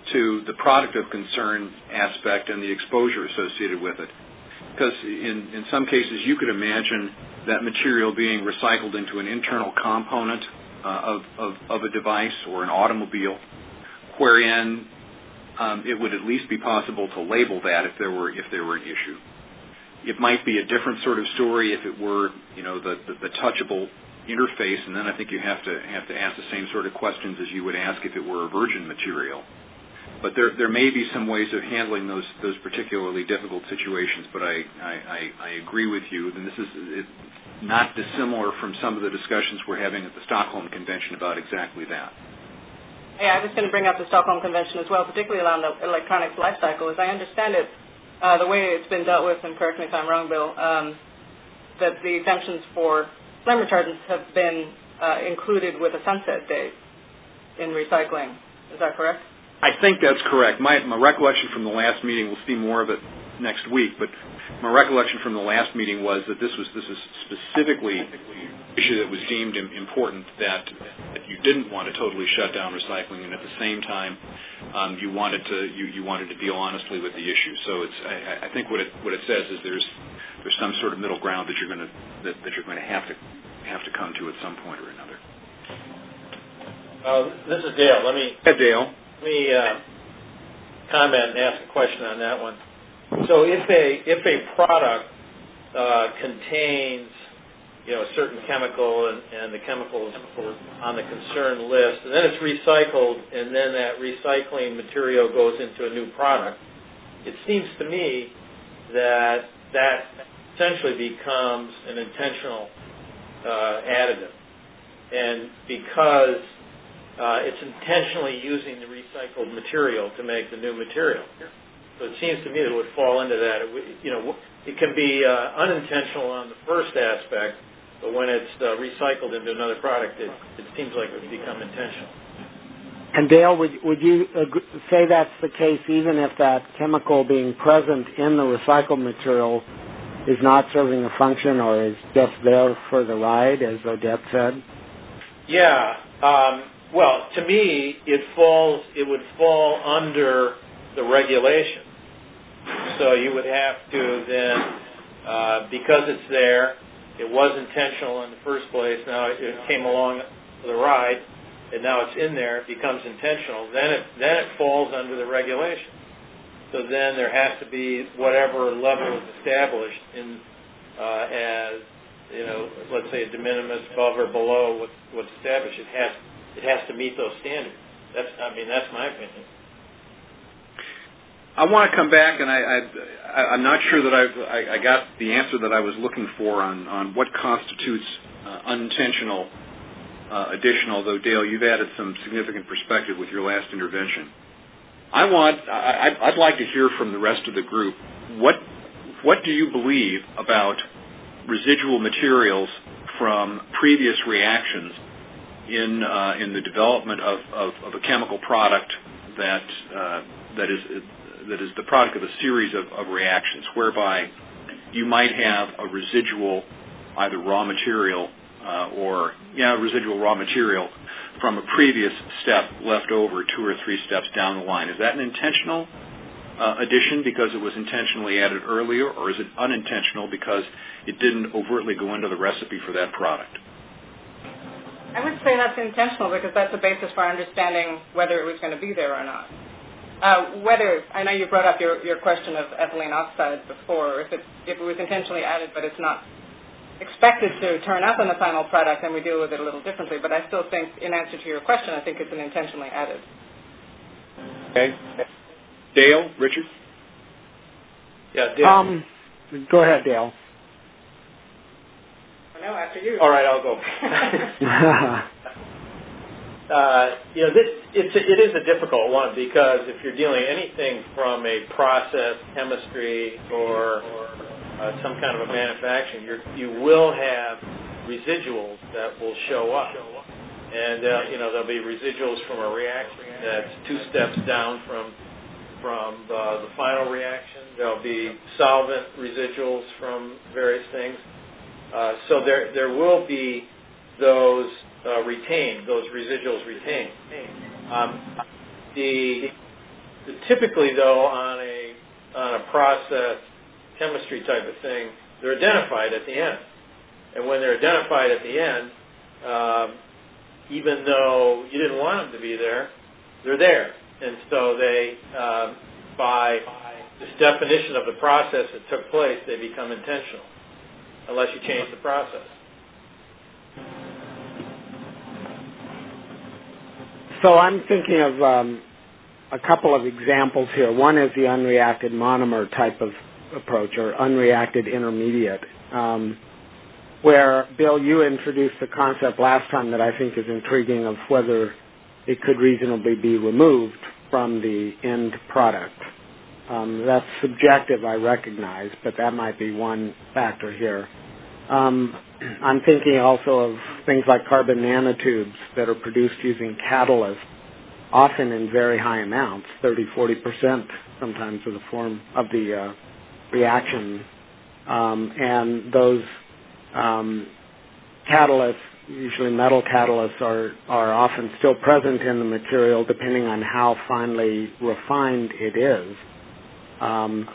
to the product of concern aspect and the exposure associated with it. Because in, in some cases you could imagine that material being recycled into an internal component uh, of, of, of a device or an automobile, wherein um, it would at least be possible to label that if there were if there were an issue. It might be a different sort of story if it were, you know, the, the, the touchable interface, and then I think you have to have to ask the same sort of questions as you would ask if it were a virgin material. But there there may be some ways of handling those those particularly difficult situations. But I I, I, I agree with you, and this is it, not dissimilar from some of the discussions we're having at the Stockholm Convention about exactly that. Yeah, I was going to bring up the Stockholm Convention as well, particularly around the electronics life cycle. As I understand it, uh, the way it's been dealt with, and correct me if I'm wrong, Bill, um, that the exemptions for flame retardants have been uh, included with a sunset date in recycling. Is that correct? I think that's correct. My, my recollection from the last meeting, we'll see more of it next week, but my recollection from the last meeting was that this was this is specifically an issue that was deemed important, that, that you didn't want to totally shut down recycling, and at the same time um, you wanted to you, you wanted to deal honestly with the issue. So it's I, I think what it what it says is there's there's some sort of middle ground that you're going to that, that you're going to have to have to come to at some point or another. Uh, this is Dale. Let me. Hey, Dale. Let me uh, comment and ask a question on that one. So if a if a product uh, contains, you know, a certain chemical and, and the chemical is on the concern list, and then it's recycled, and then that recycling material goes into a new product, it seems to me that that essentially becomes an intentional uh, additive, and because Uh, it's intentionally using the recycled material to make the new material. So it seems to me that it would fall into that. It would, you know, it can be uh, unintentional on the first aspect, but when it's uh, recycled into another product, it, it seems like it would become intentional. And Dale, would, would you agree, say that's the case even if that chemical being present in the recycled material is not serving a function or is just there for the ride, as Odette said? Yeah. Um, Well, to me, it falls. It would fall under the regulation. So you would have to then, uh, because it's there, it was intentional in the first place. Now it came along for the ride, and now it's in there. It becomes intentional. Then it then it falls under the regulation. So then there has to be whatever level is established in uh, as you know, let's say a de minimis above or below what, what's established. It has. It has to meet those standards. That's, I mean, that's my opinion. I want to come back, and I, I, I'm not sure that I've, I, I got the answer that I was looking for on, on what constitutes uh, unintentional uh, addition, although, Dale, you've added some significant perspective with your last intervention. I want, I, I'd like to hear from the rest of the group. What, what do you believe about residual materials from previous reactions in uh, in the development of, of, of a chemical product that uh, that is that is the product of a series of, of reactions, whereby you might have a residual, either raw material uh, or yeah residual raw material from a previous step left over two or three steps down the line. Is that an intentional uh, addition because it was intentionally added earlier, or is it unintentional because it didn't overtly go into the recipe for that product? I would say that's intentional because that's the basis for understanding whether it was going to be there or not. Uh, whether, I know you brought up your, your question of ethylene oxide before, if it, if it was intentionally added but it's not expected to turn up in the final product, then we deal with it a little differently. But I still think, in answer to your question, I think it's an intentionally added. Okay. Dale, Richard? Yeah, Dale. Um, go ahead, Dale. No, after you. All right, I'll go. uh, you know, this it's a, it is a difficult one because if you're dealing anything from a process, chemistry, or, or uh, some kind of a manufacturing, you're, you will have residuals that will show up, and uh, you know there'll be residuals from a reaction that's two steps down from from uh, the final reaction. There'll be solvent residuals from various things. Uh, so there there will be those uh, retained, those residuals retained. Um, the typically, though, on a on a process chemistry type of thing, they're identified at the end. And when they're identified at the end, um, even though you didn't want them to be there, they're there. And so they, um, by this definition of the process that took place, they become intentional, unless you change the process. So I'm thinking of um, a couple of examples here. One is the unreacted monomer type of approach, or unreacted intermediate, um, where, Bill, you introduced the concept last time that I think is intriguing of whether it could reasonably be removed from the end product. Um, that's subjective, I recognize, but that might be one factor here. Um, I'm thinking also of things like carbon nanotubes that are produced using catalysts, often in very high amounts, thirty, forty percent sometimes of the form of the uh, reaction. Um, and those um, catalysts, usually metal catalysts, are, are often still present in the material depending on how finely refined it is. Um,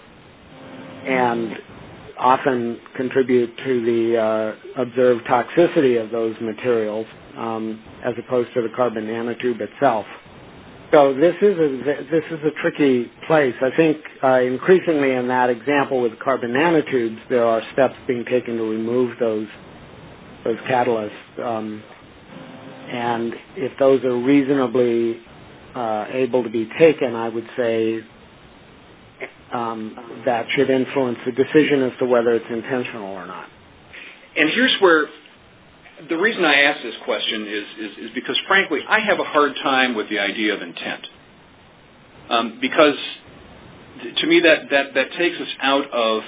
and often contribute to the uh, observed toxicity of those materials um, as opposed to the carbon nanotube itself. So this is a this is a tricky place. I think uh, increasingly in that example with carbon nanotubes, there are steps being taken to remove those those catalysts, um, and if those are reasonably uh, able to be taken, I would say um, that should influence the decision as to whether it's intentional or not. And here's where the reason I ask this question is, is, is because, frankly, I have a hard time with the idea of intent. Um, because th- to me that, that, that takes us out of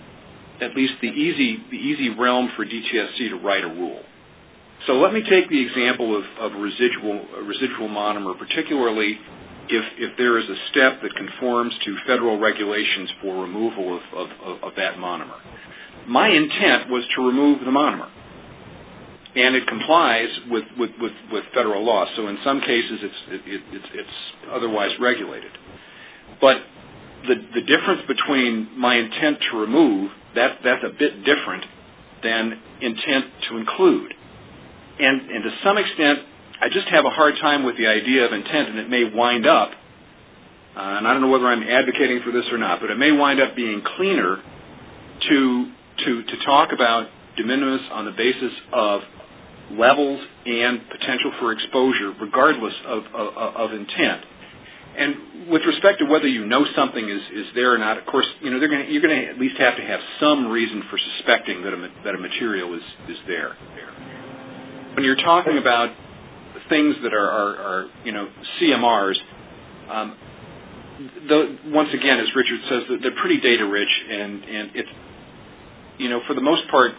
at least the easy the easy realm for D T S C to write a rule. So let me take the example of, of residual a residual monomer, particularly if, if there is a step that conforms to federal regulations for removal of, of, of, of that monomer. My intent was to remove the monomer, and it complies with, with, with, with federal law. So in some cases, it's it, it, it's, it's otherwise regulated. But the the difference between my intent to remove, that that's a bit different than intent to include. And and to some extent, I just have a hard time with the idea of intent, and it may wind up, uh, and I don't know whether I'm advocating for this or not, but it may wind up being cleaner to to to talk about de minimis on the basis of levels and potential for exposure, regardless of, of, of intent. And with respect to whether you know something is, is there or not, of course, you know they're going you're going to at least have to have some reason for suspecting that a, that a material is, is there. When you're talking about things that are, are, are you know, C M Rs, um, the, once again, as Richard says, they're pretty data rich, and, and it's, you know, for the most part,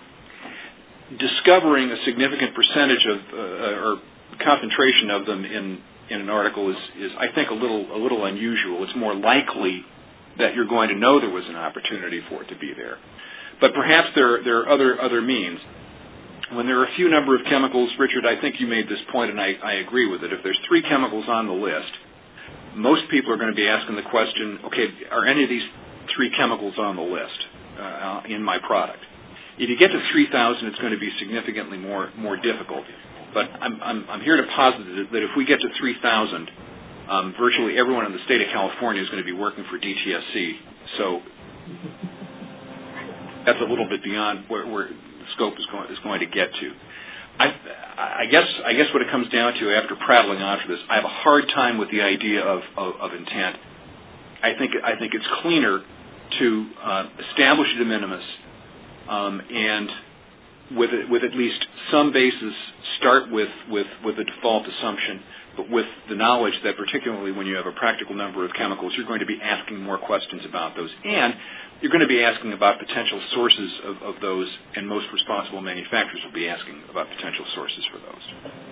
discovering a significant percentage of uh, or concentration of them in, in an article is, is, I think, a little a little unusual. It's more likely that you're going to know there was an opportunity for it to be there. But perhaps there there are other other means. When there are a few number of chemicals, Richard, I think you made this point, and I, I agree with it. If there's three chemicals on the list, most people are going to be asking the question, okay, are any of these three chemicals on the list uh, in my product? If you get to three thousand, it's going to be significantly more more difficult. But I'm, I'm, I'm here to posit that if we get to three thousand, um, virtually everyone in the state of California is going to be working for D T S C. So that's a little bit beyond where, where the scope is going, is going to get to. I, I guess I guess what it comes down to, after prattling on for this, I have a hard time with the idea of, of, of intent. I think I think it's cleaner to uh, establish a de minimis um, and with with at least some basis start with, with, with a default assumption, but with the knowledge that particularly when you have a practical number of chemicals, you're going to be asking more questions about those. And you're going to be asking about potential sources of, of those, and most responsible manufacturers will be asking about potential sources for those.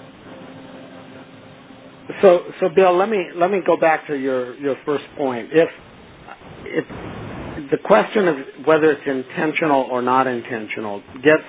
So, so Bill, let me let me go back to your, your first point. If if the question of whether it's intentional or not intentional gets,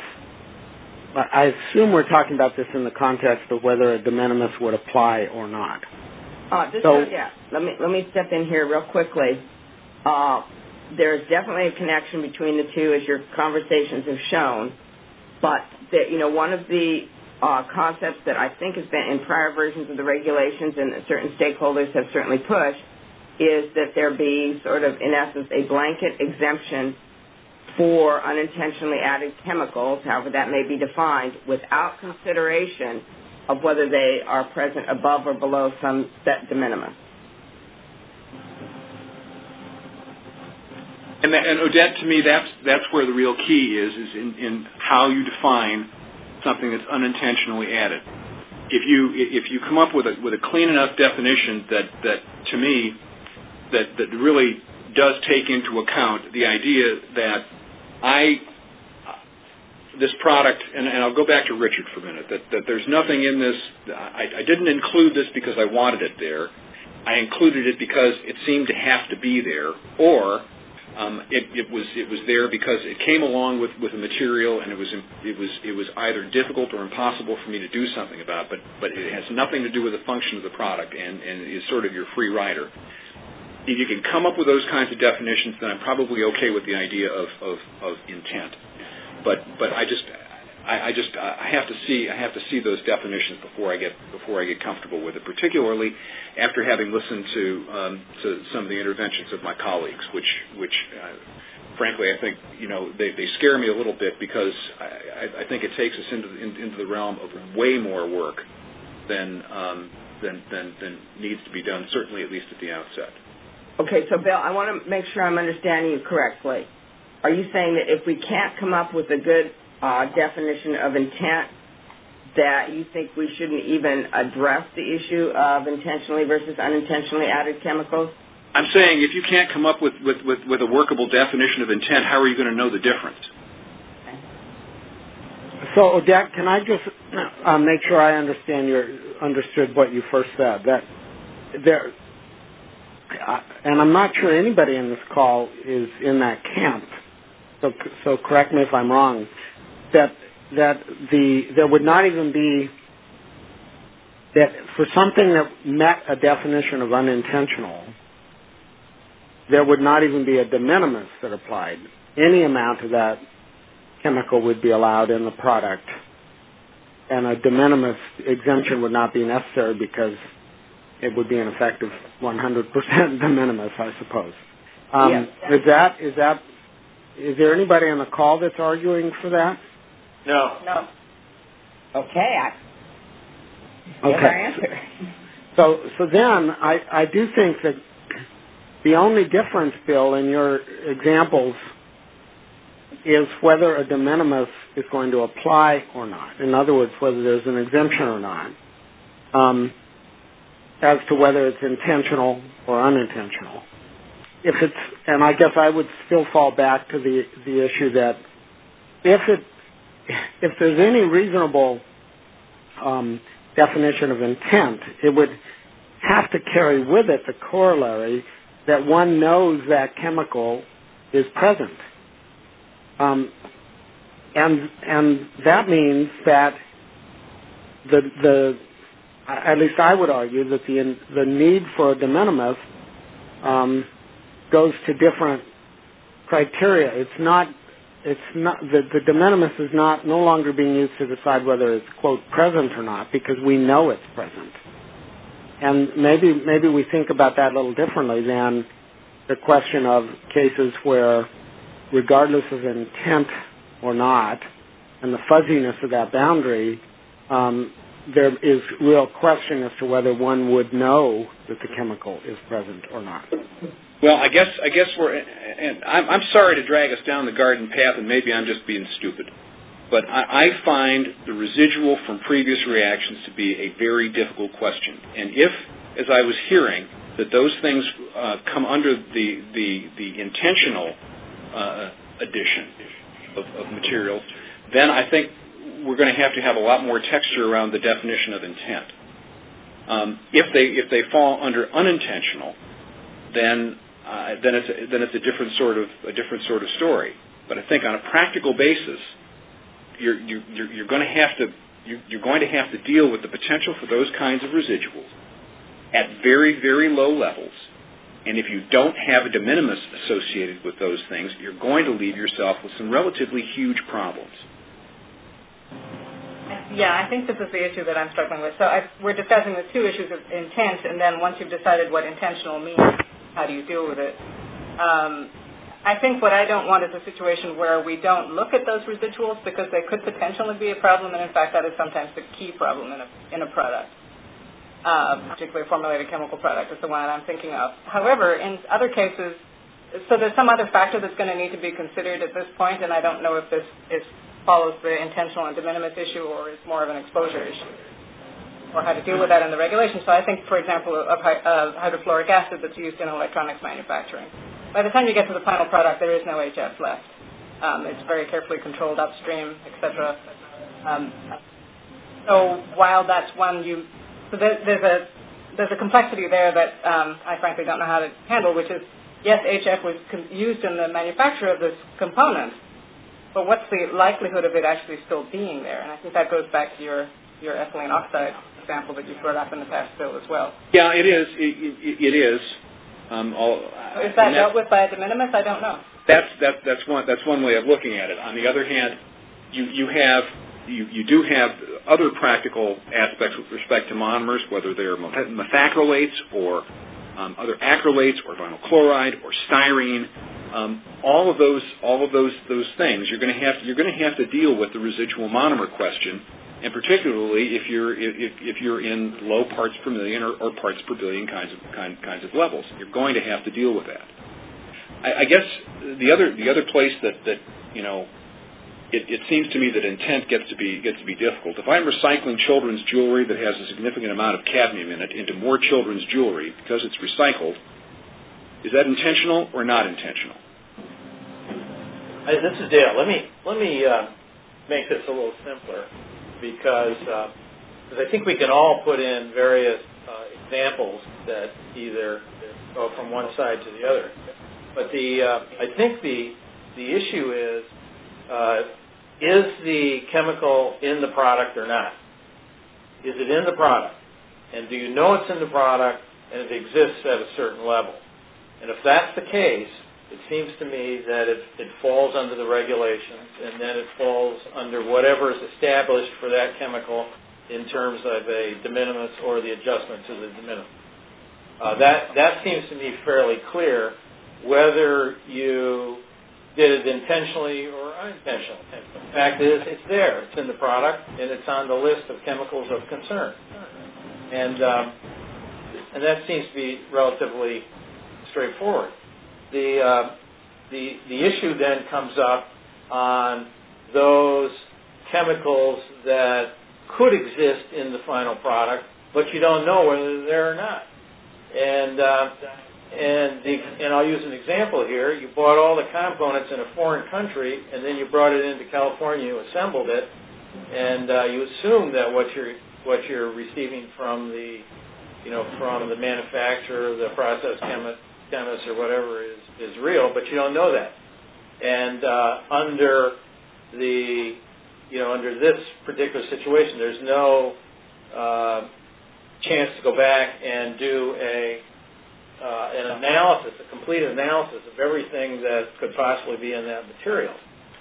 I assume we're talking about this in the context of whether a de minimis would apply or not. Uh, this so, is, yeah, let me let me step in here real quickly. Uh, there's definitely a connection between the two, as your conversations have shown. But the, you know, one of the uh, concepts that I think has been in prior versions of the regulations, and that certain stakeholders have certainly pushed, is that there be sort of, in essence, a blanket exemption for unintentionally added chemicals, however that may be defined, without consideration of whether they are present above or below some set de minimis. And, that, and Odette, to me, that's that's where the real key is, is in, in how you define something that's unintentionally added. If you if you come up with a with a clean enough definition that, that to me that that really does take into account the idea that I this product, and, and I'll go back to Richard for a minute, that, that there's nothing in this, I, I didn't include this because I wanted it there. I included it because it seemed to have to be there, or um, it, it was it was there because it came along with, with a material and it was it was it was either difficult or impossible for me to do something about, but but it has nothing to do with the function of the product and, and is sort of your free rider. If you can come up with those kinds of definitions, then I'm probably okay with the idea of, of, of intent. But but I just I, I just I have to see I have to see those definitions before I get before I get comfortable with it. Particularly after having listened to um, to some of the interventions of my colleagues, which which uh, frankly I think you know they, they scare me a little bit because I, I think it takes us into the, in, into the realm of way more work than um, than, than than needs to be done. Certainly, at least at the outset. Okay, so Bill, I want to make sure I'm understanding you correctly. Are you saying that if we can't come up with a good uh, definition of intent, that you think we shouldn't even address the issue of intentionally versus unintentionally added chemicals? I'm saying if you can't come up with, with, with, with a workable definition of intent, how are you going to know the difference? So, Odette, can I just uh, make sure I understand your understood what you first said? That there, uh, and I'm not sure anybody in this call is in that camp. So, so correct me if I'm wrong. That that the there would not even be that for something that met a definition of unintentional, there would not even be a de minimis that applied. Any amount of that chemical would be allowed in the product, and a de minimis exemption would not be necessary because it would be an effective one hundred percent de minimis, I suppose. Um, yes. Is that is that is there anybody on the call that's arguing for that? No. No. Okay. I, okay. So so then I, I do think that the only difference, Bill, in your examples is whether a de minimis is going to apply or not. In other words, whether there's an exemption or not. Um, as to whether it's intentional or unintentional. If it's, and I guess I would still fall back to the the issue that if it if there's any reasonable um, definition of intent, it would have to carry with it the corollary that one knows that chemical is present, um, and and that means that the the at least I would argue that the the need for a de minimis um, goes to different criteria. It's not it's not the, the de minimis is not no longer being used to decide whether it's quote present or not because we know it's present. And maybe maybe we think about that a little differently than the question of cases where, regardless of intent or not, and the fuzziness of that boundary, um, there is real question as to whether one would know that the chemical is present or not. Well, I guess I guess we're, and I'm, I'm sorry to drag us down the garden path, and maybe I'm just being stupid, but I, I find the residual from previous reactions to be a very difficult question. And if, as I was hearing, that those things uh, come under the the, the intentional uh, addition of, of materials, then I think we're going to have to have a lot more texture around the definition of intent. Um, if they if they fall under unintentional, then uh, then it's a, then it's a different sort of a different sort of story. But I think on a practical basis, you're you're, you're going to have to you're, you're going to have to deal with the potential for those kinds of residuals. at very, very low levels. And if you don't have a de minimis associated with those things, you're going to leave yourself with some relatively huge problems. Yeah, I think this is the issue that I'm struggling with. So I, we're discussing the two issues of intent, and then once you've decided what intentional means, how do you deal with it? Um, I think what I don't want is a situation where we don't look at those residuals because they could potentially be a problem, and in fact that is sometimes the key problem in a, in a product. Uh, particularly a formulated chemical product is the one that I'm thinking of. However, in other cases, so there's some other factor that's going to need to be considered at this point, and I don't know if this is follows the intentional and de minimis issue or is more of an exposure issue, or how to deal with that in the regulations. So I think, for example, of, of hydrofluoric acid that's used in electronics manufacturing. By the time you get to the final product, there is no H F left. Um, it's very carefully controlled upstream, et cetera. Um, so while that's one you, so there, there's a there's a complexity there that um, I frankly don't know how to handle, which is, yes, H F was com- used in the manufacture of this component, but what's the likelihood of it actually still being there? And I think that goes back to your, your ethylene oxide example that you brought up in the past, Bill, as well. Yeah, it is. It, it, it is. Um, all, is that dealt with by a de minimis? I don't know. That's that, that's one that's one way of looking at it. On the other hand, you you have you, you do have other practical aspects with respect to monomers, whether they're methacrylates or um, other acrylates or vinyl chloride or styrene. Um, all of those, all of those, those things, you're going to have, you're going to have to deal with the residual monomer question, and particularly if you're, if, if you're in low parts per million or, or parts per billion kinds of kind, kinds of levels, you're going to have to deal with that. I, I guess the other, the other place that, that you know, it, it seems to me that intent gets to be gets to be difficult. If I'm recycling children's jewelry that has a significant amount of cadmium in it into more children's jewelry because it's recycled, is that intentional or not intentional? Hey, this is Dale. Let me let me uh, make this a little simpler because uh, because I think we can all put in various uh, examples that either go from one side to the other. But the uh, I think the the issue is uh, is the chemical in the product or not? Is it in the product? And do you know it's in the product and it exists at a certain level? And if that's the case, it seems to me that it, it falls under the regulations, and then it falls under whatever is established for that chemical in terms of a de minimis or the adjustment to the de minimis. Uh, that, that seems to me fairly clear, whether you did it intentionally or unintentionally. The fact is, it's there. It's in the product, and it's on the list of chemicals of concern. And, um, and that seems to be relatively straightforward. The, uh, the the issue then comes up on those chemicals that could exist in the final product, but you don't know whether they're there or not. And uh, and the, and I'll use an example here. You bought all the components in a foreign country, and then you brought it into California, you assembled it, and uh, you assume that what you're what you're receiving from the you know from the manufacturer, the process chemist. chemist or whatever is, is real, but you don't know that. And uh, under the, you know, under this particular situation, there's no uh, chance to go back and do a uh, an analysis, a complete analysis of everything that could possibly be in that material.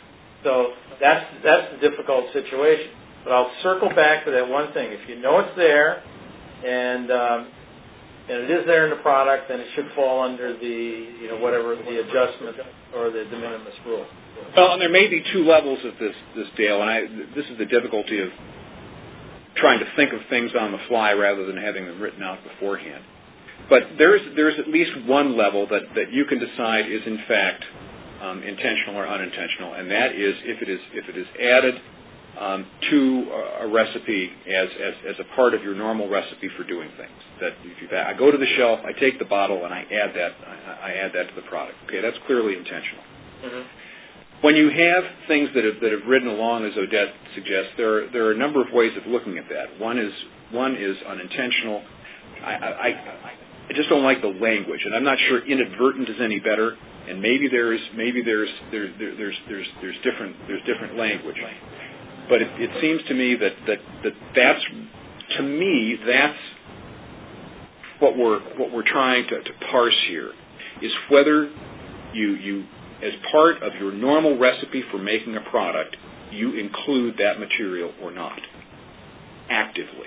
So that's that's the difficult situation. But I'll circle back to that one thing. If you know it's there, and um, and it is there in the product, then it should fall under the, you know, whatever the adjustment or the de minimis rule. Well, and there may be two levels of this, this Dale, and I, this is the difficulty of trying to think of things on the fly rather than having them written out beforehand. But there's there's at least one level that, that you can decide is in fact um, intentional or unintentional, and that is if it is if it is added Um, to a, a recipe as, as as a part of your normal recipe for doing things. That if you, I go to the shelf, I take the bottle, and I add that I, I add that to the product. Okay, that's clearly intentional. Mm-hmm. When you have things that have that have ridden along, as Odette suggests, there are, there are a number of ways of looking at that. One is one is unintentional. I, I, I just don't like the language, and I'm not sure inadvertent is any better. And maybe there's maybe there's there, there, there's there's there's different there's different language. But it, it seems to me that, that, that that's, to me, that's what we're what we're trying to, to parse here is whether you you as part of your normal recipe for making a product, you include that material or not actively.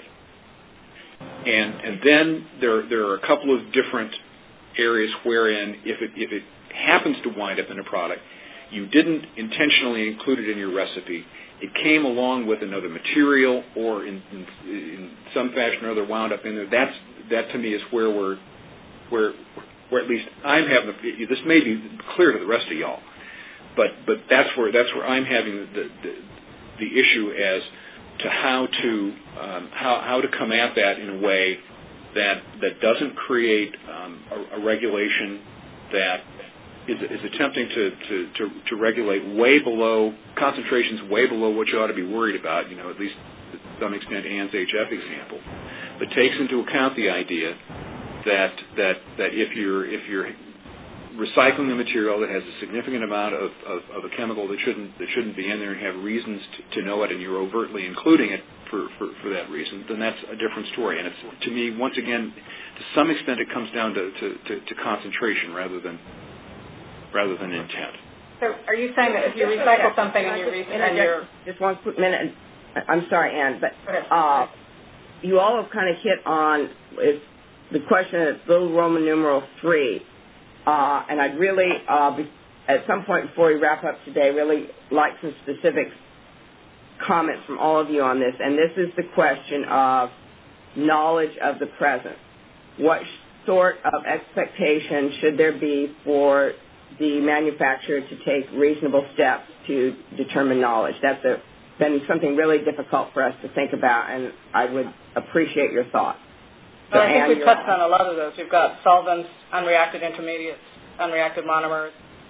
And and then there there are a couple of different areas wherein if it if it happens to wind up in a product, you didn't intentionally include it in your recipe. It came along with another material, or in, in, in some fashion or other wound up in there. That's that to me is where we're where where at least I'm having the, this may be clear to the rest of y'all, but but that's where that's where I'm having the the, the issue as to how to um, how how to come at that in a way that that doesn't create um, a, a regulation that is, is attempting to, to, to, to regulate way below, concentrations way below what you ought to be worried about, you know, at least to some extent Ann's H F example, but takes into account the idea that that, that if you're if you're recycling a material that has a significant amount of, of, of a chemical that shouldn't that shouldn't be in there and have reasons to, to know it, and you're overtly including it for, for, for that reason, then that's a different story. And it's, to me, once again, to some extent, it comes down to, to, to, to concentration rather than rather than intent. So, are you saying that if you recycle something and you re- and you're just one quick minute? I'm sorry, Ann, but uh, you all have kind of hit on is the question of little Roman numeral three. Uh, and I'd really, uh, be, at some point before we wrap up today, really like some specific comments from all of you on this. And this is the question of knowledge of the present. What sort of expectation should there be for the manufacturer to take reasonable steps to determine knowledge? That's a, been something really difficult for us to think about, and I would appreciate your thoughts. Well, I think we've touched on a lot of those. You've got solvents, unreacted intermediates, unreacted monomers,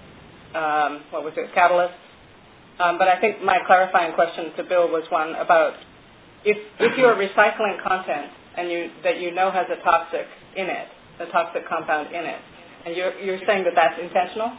um, what was it, catalysts. Um, but I think my clarifying question to Bill was one about if if you are recycling content and you that you know has a toxic in it, a toxic compound in it, and you're you're saying that that's intentional?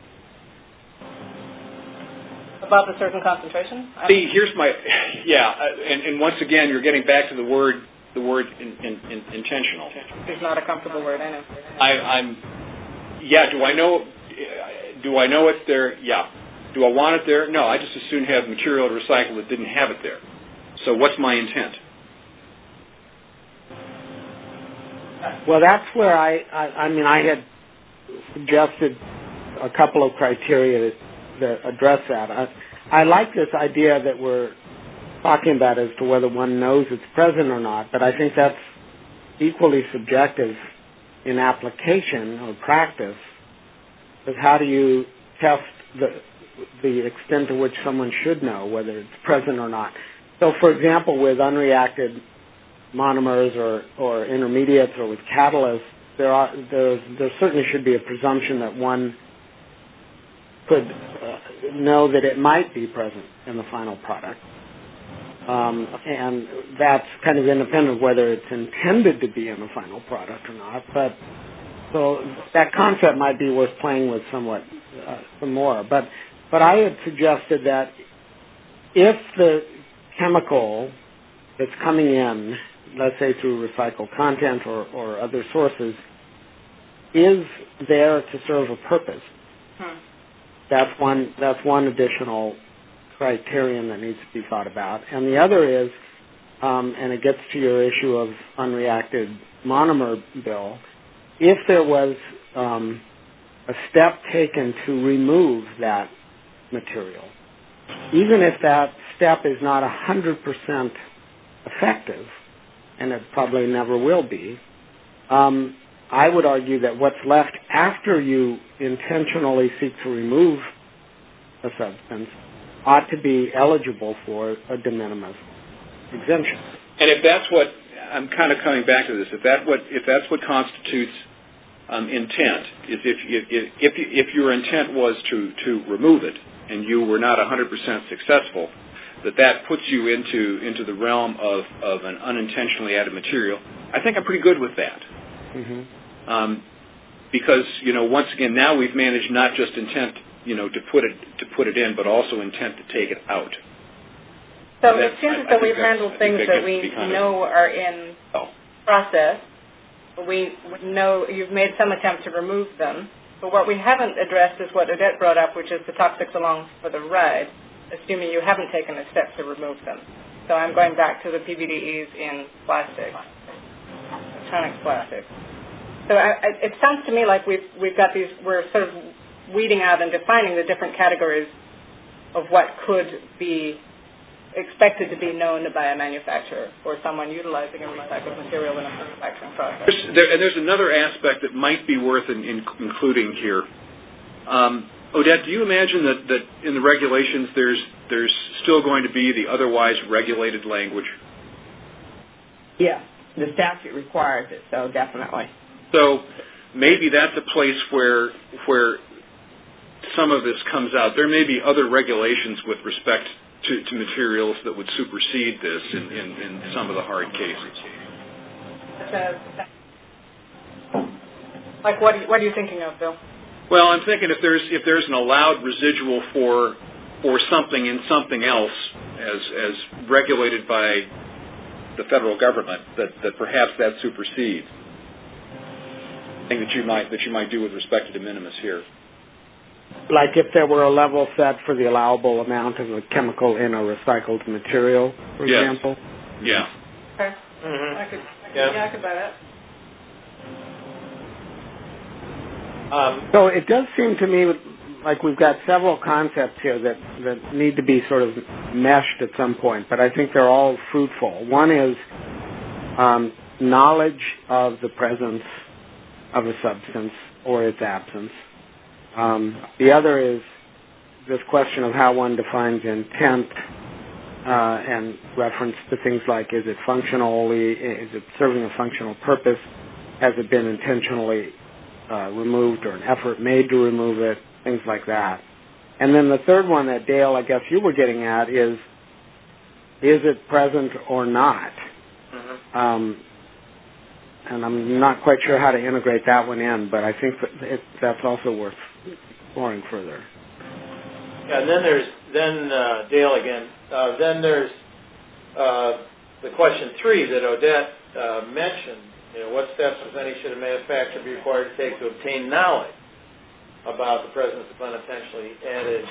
Above a certain concentration? See, here's my, yeah, and, and once again, you're getting back to the word the word in, in, in, intentional. It's not a comfortable word, I know. I, I'm, yeah, do I know, do I know it's there? Yeah. Do I want it there? No, I just as soon have material to recycle that didn't have it there. So what's my intent? Well, that's where I, I, I mean, I had suggested a couple of criteria that, that address that. I, I like this idea that we're talking about as to whether one knows it's present or not, but I think that's equally subjective in application or practice, is how do you test the the extent to which someone should know whether it's present or not. So, for example, with unreacted monomers or, or intermediates or with catalysts, there are there, there certainly should be a presumption that one could uh, know that it might be present in the final product. Um, and that's kind of independent of whether it's intended to be in the final product or not. But so that concept might be worth playing with somewhat uh, some more. But but I had suggested that if the chemical that's coming in, let's say through recycled content or, or other sources, is there to serve a purpose, hmm. that's one that's one additional criterion that needs to be thought about. And the other is, um, and it gets to your issue of unreacted monomer, Bill, if there was um, a step taken to remove that material, even if that step is not one hundred percent effective, and it probably never will be, um, I would argue that what's left after you intentionally seek to remove a substance ought to be eligible for a de minimis exemption. And if that's what, I'm kind of coming back to this, if that what if that's what constitutes um, intent, is if if if, if your intent was to, to remove it and you were not one hundred percent successful, that that puts you into into the realm of, of an unintentionally added material, I think I'm pretty good with that. Mm-hmm. Um, because, you know, once again, now we've managed not just intent, you know, to put it to put it in, but also intent to take it out. So it seems that we've handled things that we know are in oh. process we know you've made some attempt to remove them. But what we haven't addressed is what Odette brought up, which is the toxics along for the ride, assuming you haven't taken a step to remove them. So I'm going back to the P B D Es in plastic, electronics plastic. So I, I, it sounds to me like we've we've got these. We're sort of weeding out and defining the different categories of what could be expected to be known by a manufacturer or someone utilizing a recycled material in a manufacturing process. There's, there, and there's another aspect that might be worth in, in, including here. Um, Odette, do you imagine that, that in the regulations there's there's still going to be the otherwise regulated language? Yeah, the statute requires it, so definitely. So maybe that's a place where where some of this comes out. There may be other regulations with respect to, to materials that would supersede this in, in, in some of the hard cases. Like what? Are you, what are you thinking of, Bill? Well, I'm thinking if there's if there's an allowed residual for for something in something else as as regulated by the federal government, that, that perhaps that supersedes. Thing that you might that you might do with respect to de minimis here. Like if there were a level set for the allowable amount of a chemical in a recycled material, for yes. example? Yeah. Okay. Mm-hmm. I could, I could, yeah. yeah, I could buy that. Um, so it does seem to me like we've got several concepts here that, that need to be sort of meshed at some point, but I think they're all fruitful. One is um, knowledge of the presence of a substance or its absence. Um, the other is this question of how one defines intent uh, and reference to things like, is it functionally, is it serving a functional purpose? Has it been intentionally uh, removed or an effort made to remove it? Things like that. And then the third one that, Dale, I guess you were getting at is, is it present or not? Mm-hmm. Um, and I'm not quite sure how to integrate that one in, but I think that it, that's also worth exploring further. Yeah, and then there's, then, uh, Dale again, uh, then there's uh, the question three that Odette uh, mentioned. You know, what steps, if any, should a manufacturer be required to take to obtain knowledge about the presence of unintentionally added,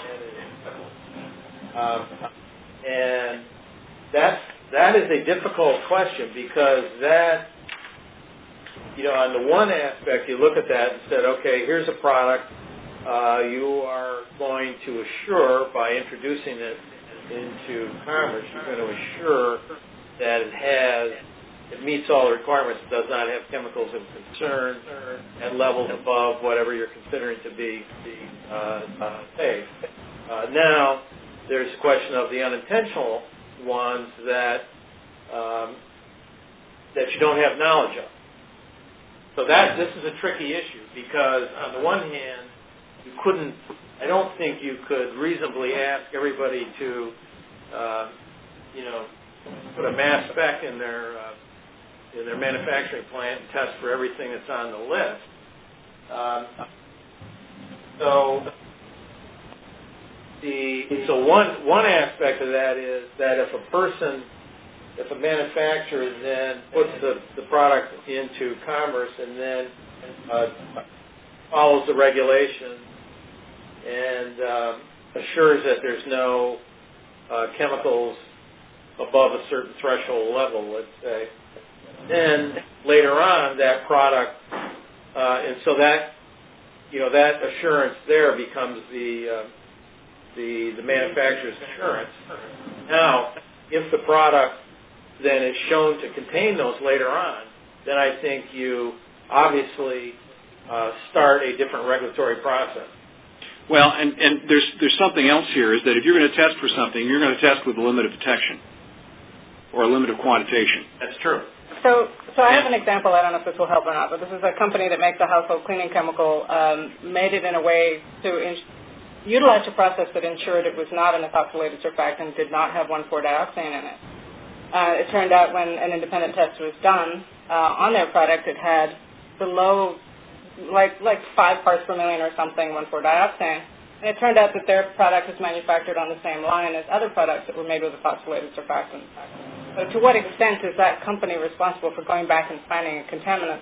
um, and that's, that is a difficult question because that, you know, on the one aspect, you look at that and said, okay, here's a product uh, you are going to assure by introducing it into commerce, you're going to assure that it has, it meets all the requirements, it does not have chemicals of concern at levels above whatever you're considering to be uh, uh, safe. Uh, now, there's a question of the unintentional ones that um, that you don't have knowledge of. So that this is a tricky issue because on the one hand, you couldn't, I don't think you could reasonably ask everybody to, uh, you know, put a mass spec in their uh, in their manufacturing plant and test for everything that's on the list. Um, so the so one one aspect of that is that if a person, if a manufacturer then puts the, the product into commerce and then uh, follows the regulations and um, assures that there's no uh, chemicals above a certain threshold level, let's say, then later on that product, uh, and so that, you know, that assurance there becomes the uh, the the manufacturer's assurance. Now, if the product then is shown to contain those later on, then I think you obviously uh, start a different regulatory process. Well, and, and there's there's something else here, is that if you're going to test for something, you're going to test with a limit of detection or a limit of quantitation. That's true. So, so I have an example. I don't know if this will help or not, but this is a company that makes a household cleaning chemical, um, made it in a way to in- utilize a process that ensured it was not an ethoxylated surfactant, did not have one four dioxane in it. Uh, it turned out when an independent test was done uh, on their product, it had below, like like five parts per million or something, one four dioxane. And it turned out that their product was manufactured on the same line as other products that were made with ethoxylated surfactants. So to what extent is that company responsible for going back and finding a contaminant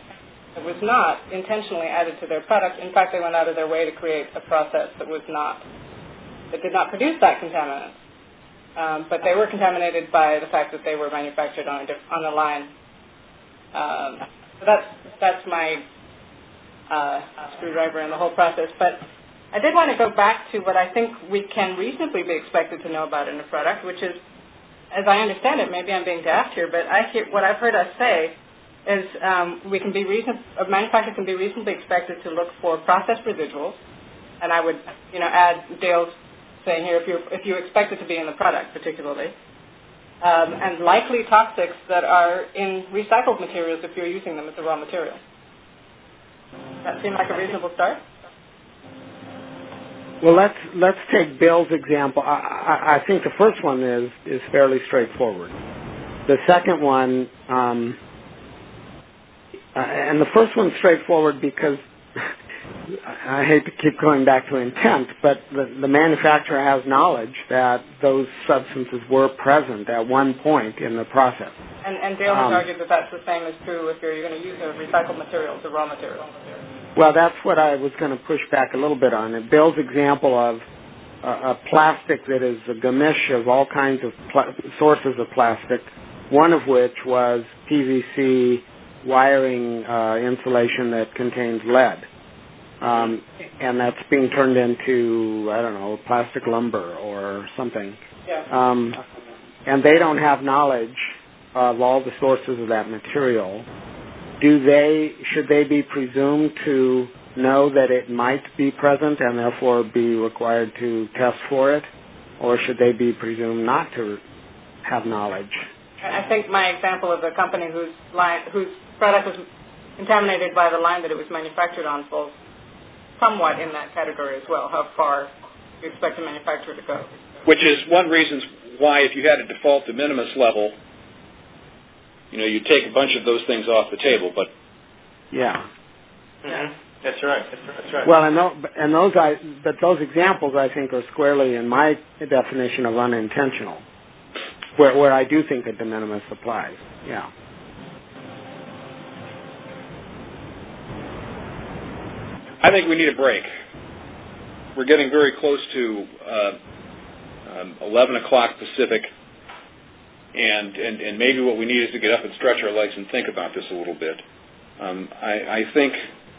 that was not intentionally added to their product. In fact, they went out of their way to create a process that was not, that did not produce that contaminant. Um, but they were contaminated by the fact that they were manufactured on a, diff- on a line. Um, so that's, that's my uh, screwdriver in the whole process. But I did want to go back to what I think we can reasonably be expected to know about in a product, which is, as I understand it, maybe I'm being daft here, but I hear, what I've heard us say is um, we can be reason, a manufacturer can be reasonably expected to look for process residuals, and I would, you know, add Dale's saying here if you if you expect it to be in the product, particularly, um, and likely toxics that are in recycled materials if you're using them as a raw material. Does that seem like a reasonable start? Well, let's let's take Bill's example. I, I, I think the first one is is fairly straightforward. The second one, um, uh, and the first one's straightforward because I hate to keep going back to intent, but the, the manufacturer has knowledge that those substances were present at one point in the process. And, and Dale has um, argued that that's the same as true if you're going to use a recycled material, the raw material. Well, that's what I was going to push back a little bit on. And Bill's example of uh, a plastic that is a gamish of all kinds of pl- sources of plastic, one of which was P V C wiring uh, insulation that contains lead. Um, and that's being turned into, I don't know, plastic lumber or something. Yeah. Um, and they don't have knowledge of all the sources of that material. Do they, should they be presumed to know that it might be present and therefore be required to test for it? Or should they be presumed not to have knowledge? I think my example of a company whose line, whose product was contaminated by the line that it was manufactured on falls somewhat in that category as well, how far you expect a manufacturer to go. Which is one reason why if you had a default de minimis level, you know, you take a bunch of those things off the table, but... Yeah. Mm-hmm. That's right. That's right. That's right. Well, and those, and those, I, but those examples, I think, are squarely in my definition of unintentional, where, where I do think a de minimis applies. Yeah. I think we need a break. We're getting very close to uh, um, eleven o'clock Pacific, and, and, and maybe what we need is to get up and stretch our legs and think about this a little bit. Um, I, I think,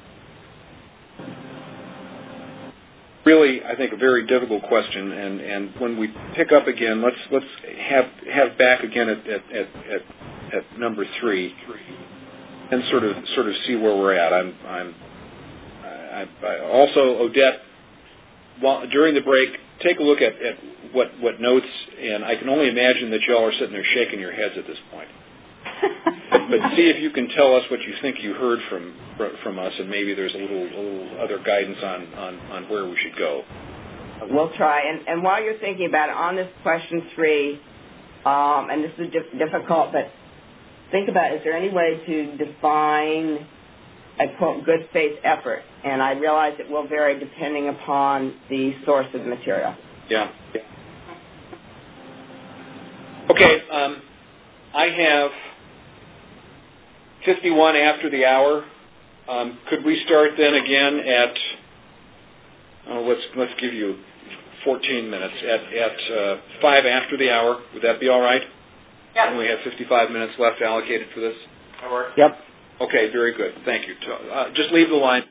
really, I think a very difficult question, and, and when we pick up again, let's let's have have back again at at, at, at, at number three, and sort of sort of see where we're at. I'm I'm I, I also, Odette, while, during the break, take a look at, at what, what notes, and I can only imagine that y'all are sitting there shaking your heads at this point. but, but see if you can tell us what you think you heard from from us, and maybe there's a little, a little other guidance on, on, on where we should go. We'll try. And, and while you're thinking about it, on this question three, um, and this is dif- difficult, but think about, is there any way to define a, quote, good faith effort? And I realize it will vary depending upon the source of the material. Yeah. yeah. Okay. Um, I have fifty-one after the hour. Um, could we start then again at, oh, let's, let's give you fourteen minutes, at, at uh, five after the hour. Would that be all right? Yeah. And we have fifty-five minminutes left allocated for this? That works. Yep. Okay, very good. Thank you. Uh, just leave the line.